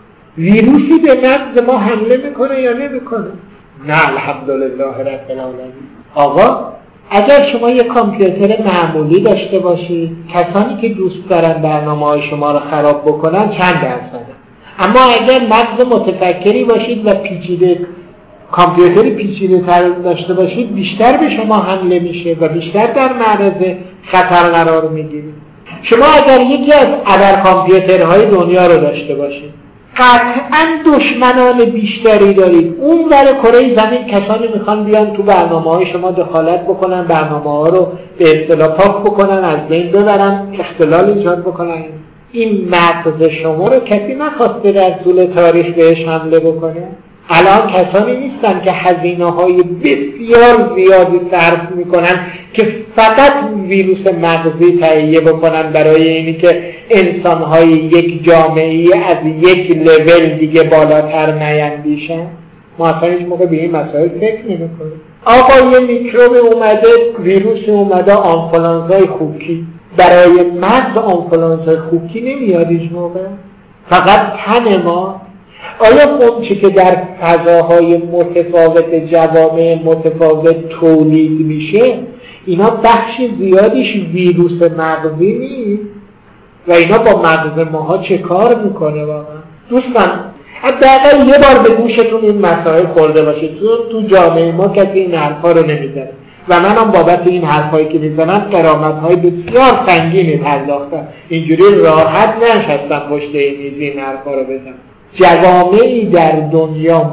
ویروسی به مغز ما حمله میکنه یا نمیکنه؟ نه الحمدلله رب العالمین. آقا اگر شما یک کامپیوتر معمولی داشته باشید، کسانی که دوست دارن برنامه‌های شما رو خراب بکنن چند درصده؟ اما اگر مغز متفکری باشید و پیچیده کامپیوتری پیچیده تر داشته باشید، بیشتر به شما حمله میشه و بیشتر در معرض خطر قرار میگیرید. شما اگر یکی از ابر کامپیوترهای دنیا رو داشته باشید، قطعاً دشمنان بیشتری دارید. اون ور کره زمین کسانی میخوان بیان تو برنامه‌های شما دخالت بکنن، برنامه‌ها رو به اصطلاح پاک بکنن، از بین ببرن، اختلال ایجاد بکنن. این مغز شما رو کسی نخواسته در طول تاریخ بهش حمله بکنه؟ الان کسانی نیستن که هزینه‌های بسیار زیادی صرف میکنن که فقط ویروس مغزی تهیه بکنن برای اینی که انسان‌های یک جامعه از یک لول دیگه بالاتر نیندیشن. ما اصلا هیچ موقع به این مسائل فکر نمی‌کنیم. آقا یه میکروب اومده، ویروس اومده، آنفولانزای خوکی، برای مغز آنفولانزای خوکی نمیاد هیچ موقع، فقط تن ما. آیا اون چی که در فضاهای متفاوت جوامع متفاوت تولید میشه اینا بخش زیادیش ویروس مغزی نیست؟ و اینا با مغز ماها چه کار میکنه واقعا؟ دوستان حداقل یه بار به گوشتون این مسائل خورده باشه. تو تو جامعه ما کسی این حرفا رو نمیزنه و منم بابت این حرفایی که میزنم غرامت‌های بسیار سنگینی پرداختم. اینجوری راحت نشستم پشت این میز این حرفا رو بزنم. جوامعی در دنیا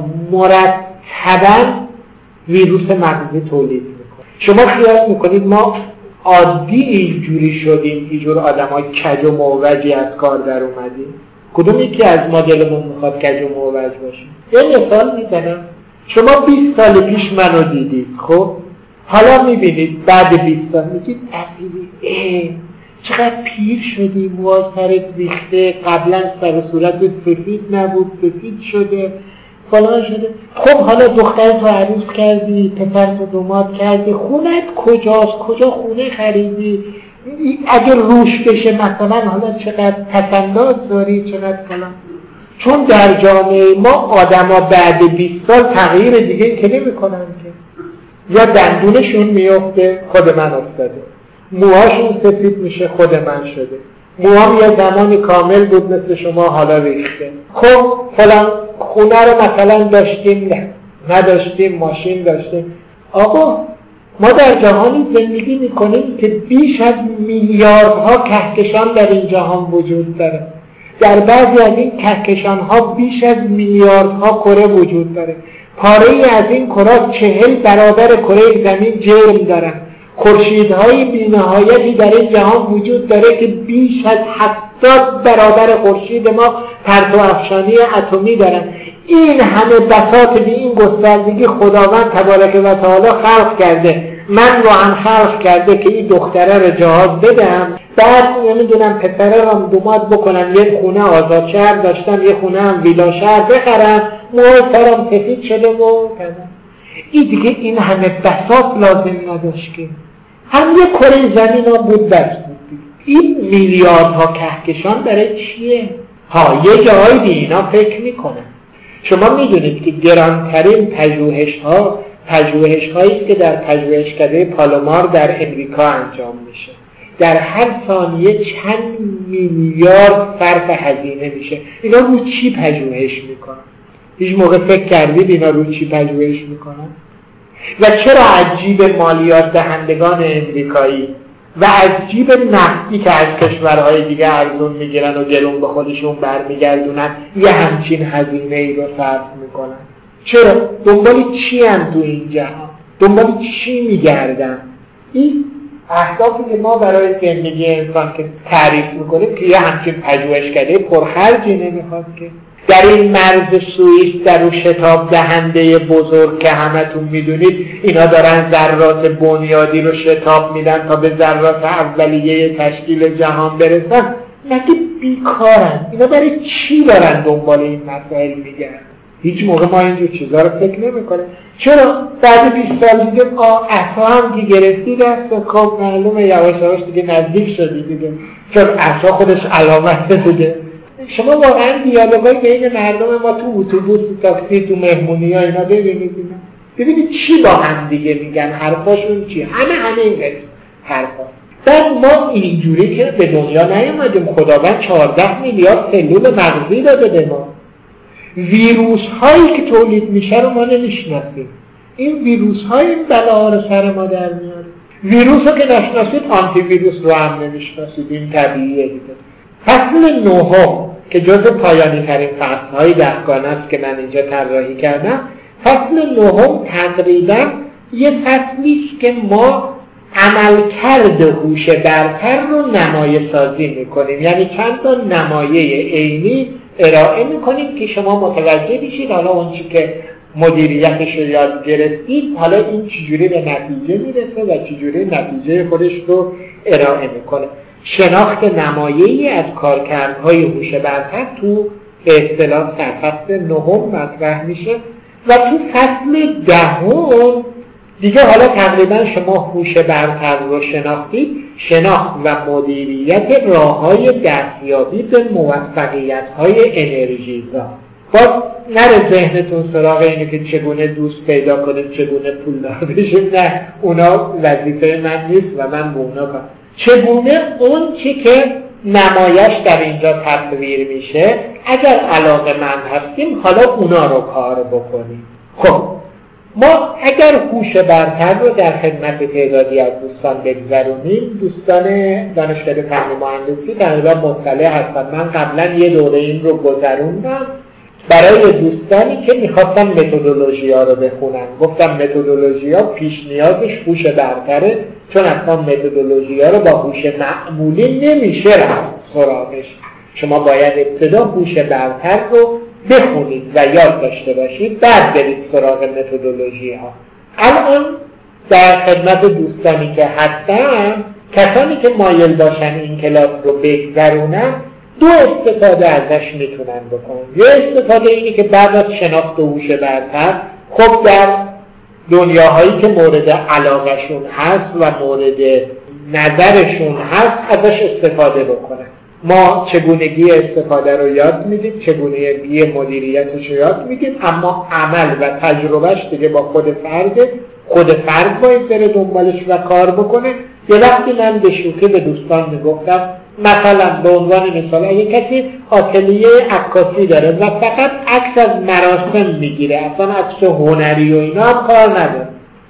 مرتباً ویروس مغزی تولید میکنه. شما خیال میکنید ما عادی اینجوری شدیم، اینجور آدمای کج و موجی از کار در اومدیم؟ کدوم یکی از ما دلمون میخواد کج و موج باشیم؟ یه مثال میزنم. شما بیست سال پیش منو دیدید، خب حالا میبینید بعد بیست سال میگید اه چقدر پیر شدی، موها سرت ریخته، قبلا سر صورتت سفید نبود سفید شده فلان شده. خب حالا دخترت رو عروس کردی، پسرت رو داماد کردی، خونت کجاست؟ کجا خونه خریدی؟ اگه روش بشه مثلا حالا چقدر پسنداز داری چقدر فلان، چون در جامعه ما آدما بعد بیست سال تغییر دیگه که نمی کنن که، یا دندونشون میفته خود من افتاده، موهاشون سفید میشه خود من شده، موهام یه زمانی کامل بود مثل شما حالا ریخته. خب فلان خونه رو مثلا داشتیم نه نداشتیم، ماشین داشتیم. آقا ما در جهانی زندگی میکنیم که بیش از میلیاردها کهکشان در این جهان وجود داره، در بعضی از این کهکشان ها بیش از میلیاردها کره وجود داره، پاره ای از این کره چهل برابر کره زمین جرم دارن، خورشیدهای بی‌نهایتی در این جهان وجود داره که بیش از هفتاد برابر خورشید ما پرتو افشانی اتمی دارن. این همه بساط به این گستردگی خداوند تبارک و تعالی خلق کرده، من رو هم خلق کرده که این دختره رو جهاز بدم، بعد نمیدونم پسره رو دومات بکنم، یه خونه آزاد شهر داشتم، یه خونه هم ویلا شهر بخرم، موهای سرم سفید شده و کنم. این دیگه این همه بساط لازم نداشت که هم یه کره زمین ها بود بس بود. این میلیاردها کهکشان برای چیه؟ ها یه جایی به اینا فکر میکنن. شما میدونید که گرانترین پژوهش ها پژوهش هایی که در پژوهشکده پالومار در امریکا انجام میشه، در هر ثانیه چند میلیارد صرف هزینه میشه. اینا رو چی پژوهش میکنن؟ هیچ موقع فکر کردید اینا رو چی پژوهش میکنن؟ و چرا از جیب مالیات دهندگان امریکایی و از جیب نفتی که از کشورهای دیگه ارزون میگیرن و گرون به خودشون برمیگردونن یه همچین هزینه ای رو صرف میکنن؟ چرا؟ دنبال چی هم تو این جهان؟ دنبال چی میگردن؟ این اهدافی که ما برای زندگی انسان که تعریف میکنیم که یه همچین پژوهشکده پرخرجی نمیخواد که. در این مرز سوئیس در اون شتاب دهنده بزرگ که همتون میدونید اینا دارن ذرات بنیادی رو شتاب میدن تا به ذرات اولیه تشکیل جهان برسن، مگه بیکارن؟ اینا برای چی دارن دنبال این مسائل میگردن؟ هیچ موقع ما اینجور چیزا رو فکر نمیکنه. چرا؟ بعد بیست سال دیگه آه عصا هم که گرفتی دست خب معلومه یواش یواش دیگه نزدیک شدی دیگه، چون عصا خودش علامت دیگه. شما واقعا دیالوگای بین مردم ما تو اتوبوس، تاکسی، تو مهمونی‌ها اینا ببینید اینا ببینید چی با هم دیگه میگن، حرفاشون چی؟ همه همین قصه حرفا. بعد ما اینجوری که به دنیا نیومدیم، خداوند چهارده میلیارد سلول مغزی داده به ما. ویروس هایی که تولید میشه رو ما نمیشناسیم. این ویروس های این بلاها رو سر ما در میاره. ویروس رو که نشناسید آنتی ویروس رو هم نمیشناسید، این طبیعیه دیگه. فصل نهم که جز پایانی ترین فصل های دهگانه است که من اینجا طراحی کردم، فصل نهم تقریبا یه فصلی است که ما عملکرد هوش برتر رو نمایه سازی میکنیم، یعنی چند تا نمایه عینی ارائه میکنیم که شما متوجه بشید حالا اون چی که مدیریتش رو یاد گرفتید حالا این چجوری به نتیجه میرسه و چجوری نتیجه خودش رو ارائه میکنه. شناخت نمایه‌ای از کارکردهای هوش برتر تو به اصطلاح سرفصل نهم مطرح میشه و تو فصل دهم دیگه حالا تقریبا شما هوش برتر رو شناختید، شناخت و مدیریت راه‌های دستیابی به موفقیت‌های انرژیزا. باز نره ذهنتون سراغ اینه که چگونه دوست پیدا کنید، چگونه پولدار بشید، نه اونا وظیفه من نیست و من به اونا کنم. چگونه اون چی که نمایش در اینجا تصویر میشه اگر علاقه‌مند هستیم حالا اونا رو کار بکنیم. خب ما اگر هوش برتر رو در خدمت تعدادی از دوستان بگذارونیم، دوستان دانشکده فنی مهندسی تقریبا مطلع هستن. من قبلا یه دوره این رو گذروندم برای دوستانی که میخواستن متدولوژی ها رو بخونن. گفتم متدولوژی ها پیش نیازش هوش برتره، چون اصلا متدولوژی ها رو با هوش معمولی نمیشه رفت سراغش. شما باید ابتدا هوش برتر رو بخونید و یاد داشته باشید، بعد برید سراغ متدولوژی ها. الان در خدمت دوستانی که هستن، کسانی که مایل باشن این کلاس رو بگذرونن، دو استفاده ازش میتونن بکنن. یه استفاده اینی که بعد از شناخت هوش برتر خب در دنیاهایی که مورد علاقهشون هست و مورد نظرشون هست ازش استفاده بکنن. ما چگونگی استفاده رو یاد میدیم، چگونگی مدیریتش رو یاد میدیم، اما عمل و تجربهش دیگه با خود فرده. خود فرد باید بره دنبالش و کار بکنه. یه وقتی من به شوخی به دوستان میگفتم مثلا به عنوان مثال اگه کسی آتلیه عکاسی داره و فقط عکس از مراسم میگیره، اصلا عکس هنری و اینا هم کار نداره،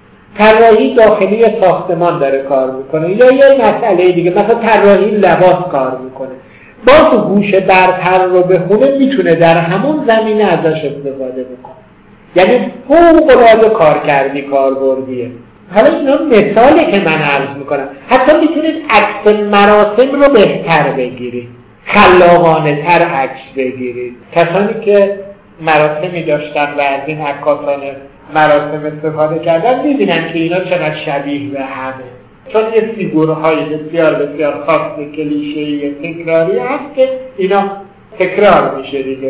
طراحی داخلی ساختمان داره کار میکنه یا یه مسئله دیگه مثلا طراحی لباس کار میکنه، باز هوش برتر رو بخونه میتونه در همون زمینه ازش استفاده بکنه. یعنی فوق‌العاده کار کردی کاربردیه. حالا اینا مثاله که من عرض میکنم. حتی میتونید عکس مراسم رو بهتر بگیرید، خلاقانه تر عکس بگیرید. کسانی که مراسمی داشتن و از این عکاسان مراسم استفاده کردن میبینن که اینا چقدر شبیه به همه، چون یه فیگورهای بسیار بسیار خاص کلیشه‌ای تکراری هست که اینا تکرار میشه دیگه.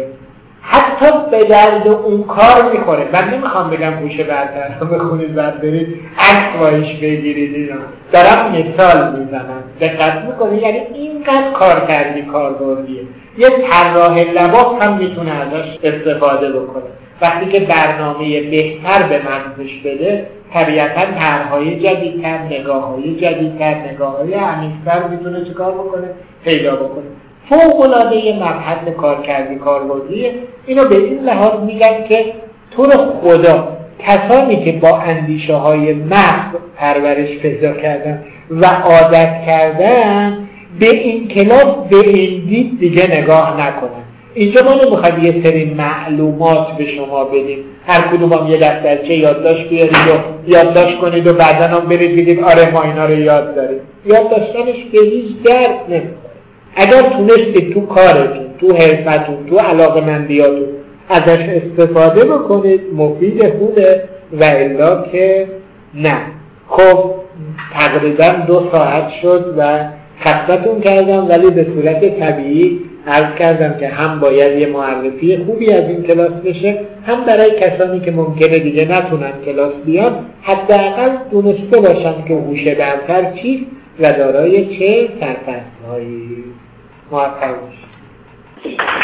حتی به درد اون کار میخوره. من نمیخوام بگم هوش برتر رو بخونید بردارید عکس وایش بگیرید، اینا دارم مثال میزنم، دقت میکنید. یعنی اینقدر کار کردی کاربردیه. یه طراح لباس هم میتونه ازش استفاده بکنه. وقتی که برنامه بهتر به منظش بده، طبیعتاً طرح‌های جدیدتر، نگاه‌های جدیدتر، نگاه‌های عمیق‌تر میتونه چیکار بکنه؟ پیدا بکنه. فوق‌العاده یه مبحث کار کردی کاربردیه. اینو به این لحاظ میگن که تو رو خدا کسانی که با اندیشه های محض پرورش پیدا کردن و عادت کردن به این کلاس به این دید دیگه نگاه نکنن. اینجا ما نمیخوایم یه سری معلومات به شما بدیم، هر کدوم هم یه دفترچه یادداشت بیارید و یادداشت کنید و بعدن هم برید بگید آره ما اینا رو یاد داریم. یاد داشتنش به هیچ درد نمیخوره. اگر تونستید تو کارتون، تو حرفتون، تو علاقه‌مندیاتون ازش استفاده بکنید مفید خوبه، و الا که نه. خب تقریبا دو ساعت شد و خستتون کردم، ولی به صورت طبیعی عرض کردم که هم باید یه معرفی خوبی از این کلاس بشه، هم برای کسانی که ممکنه دیگه نتونن کلاس بیان حداقل دونسته باشن که هوش برتر چیست و دارای چه سرپرست‌هایی. موفق باشید.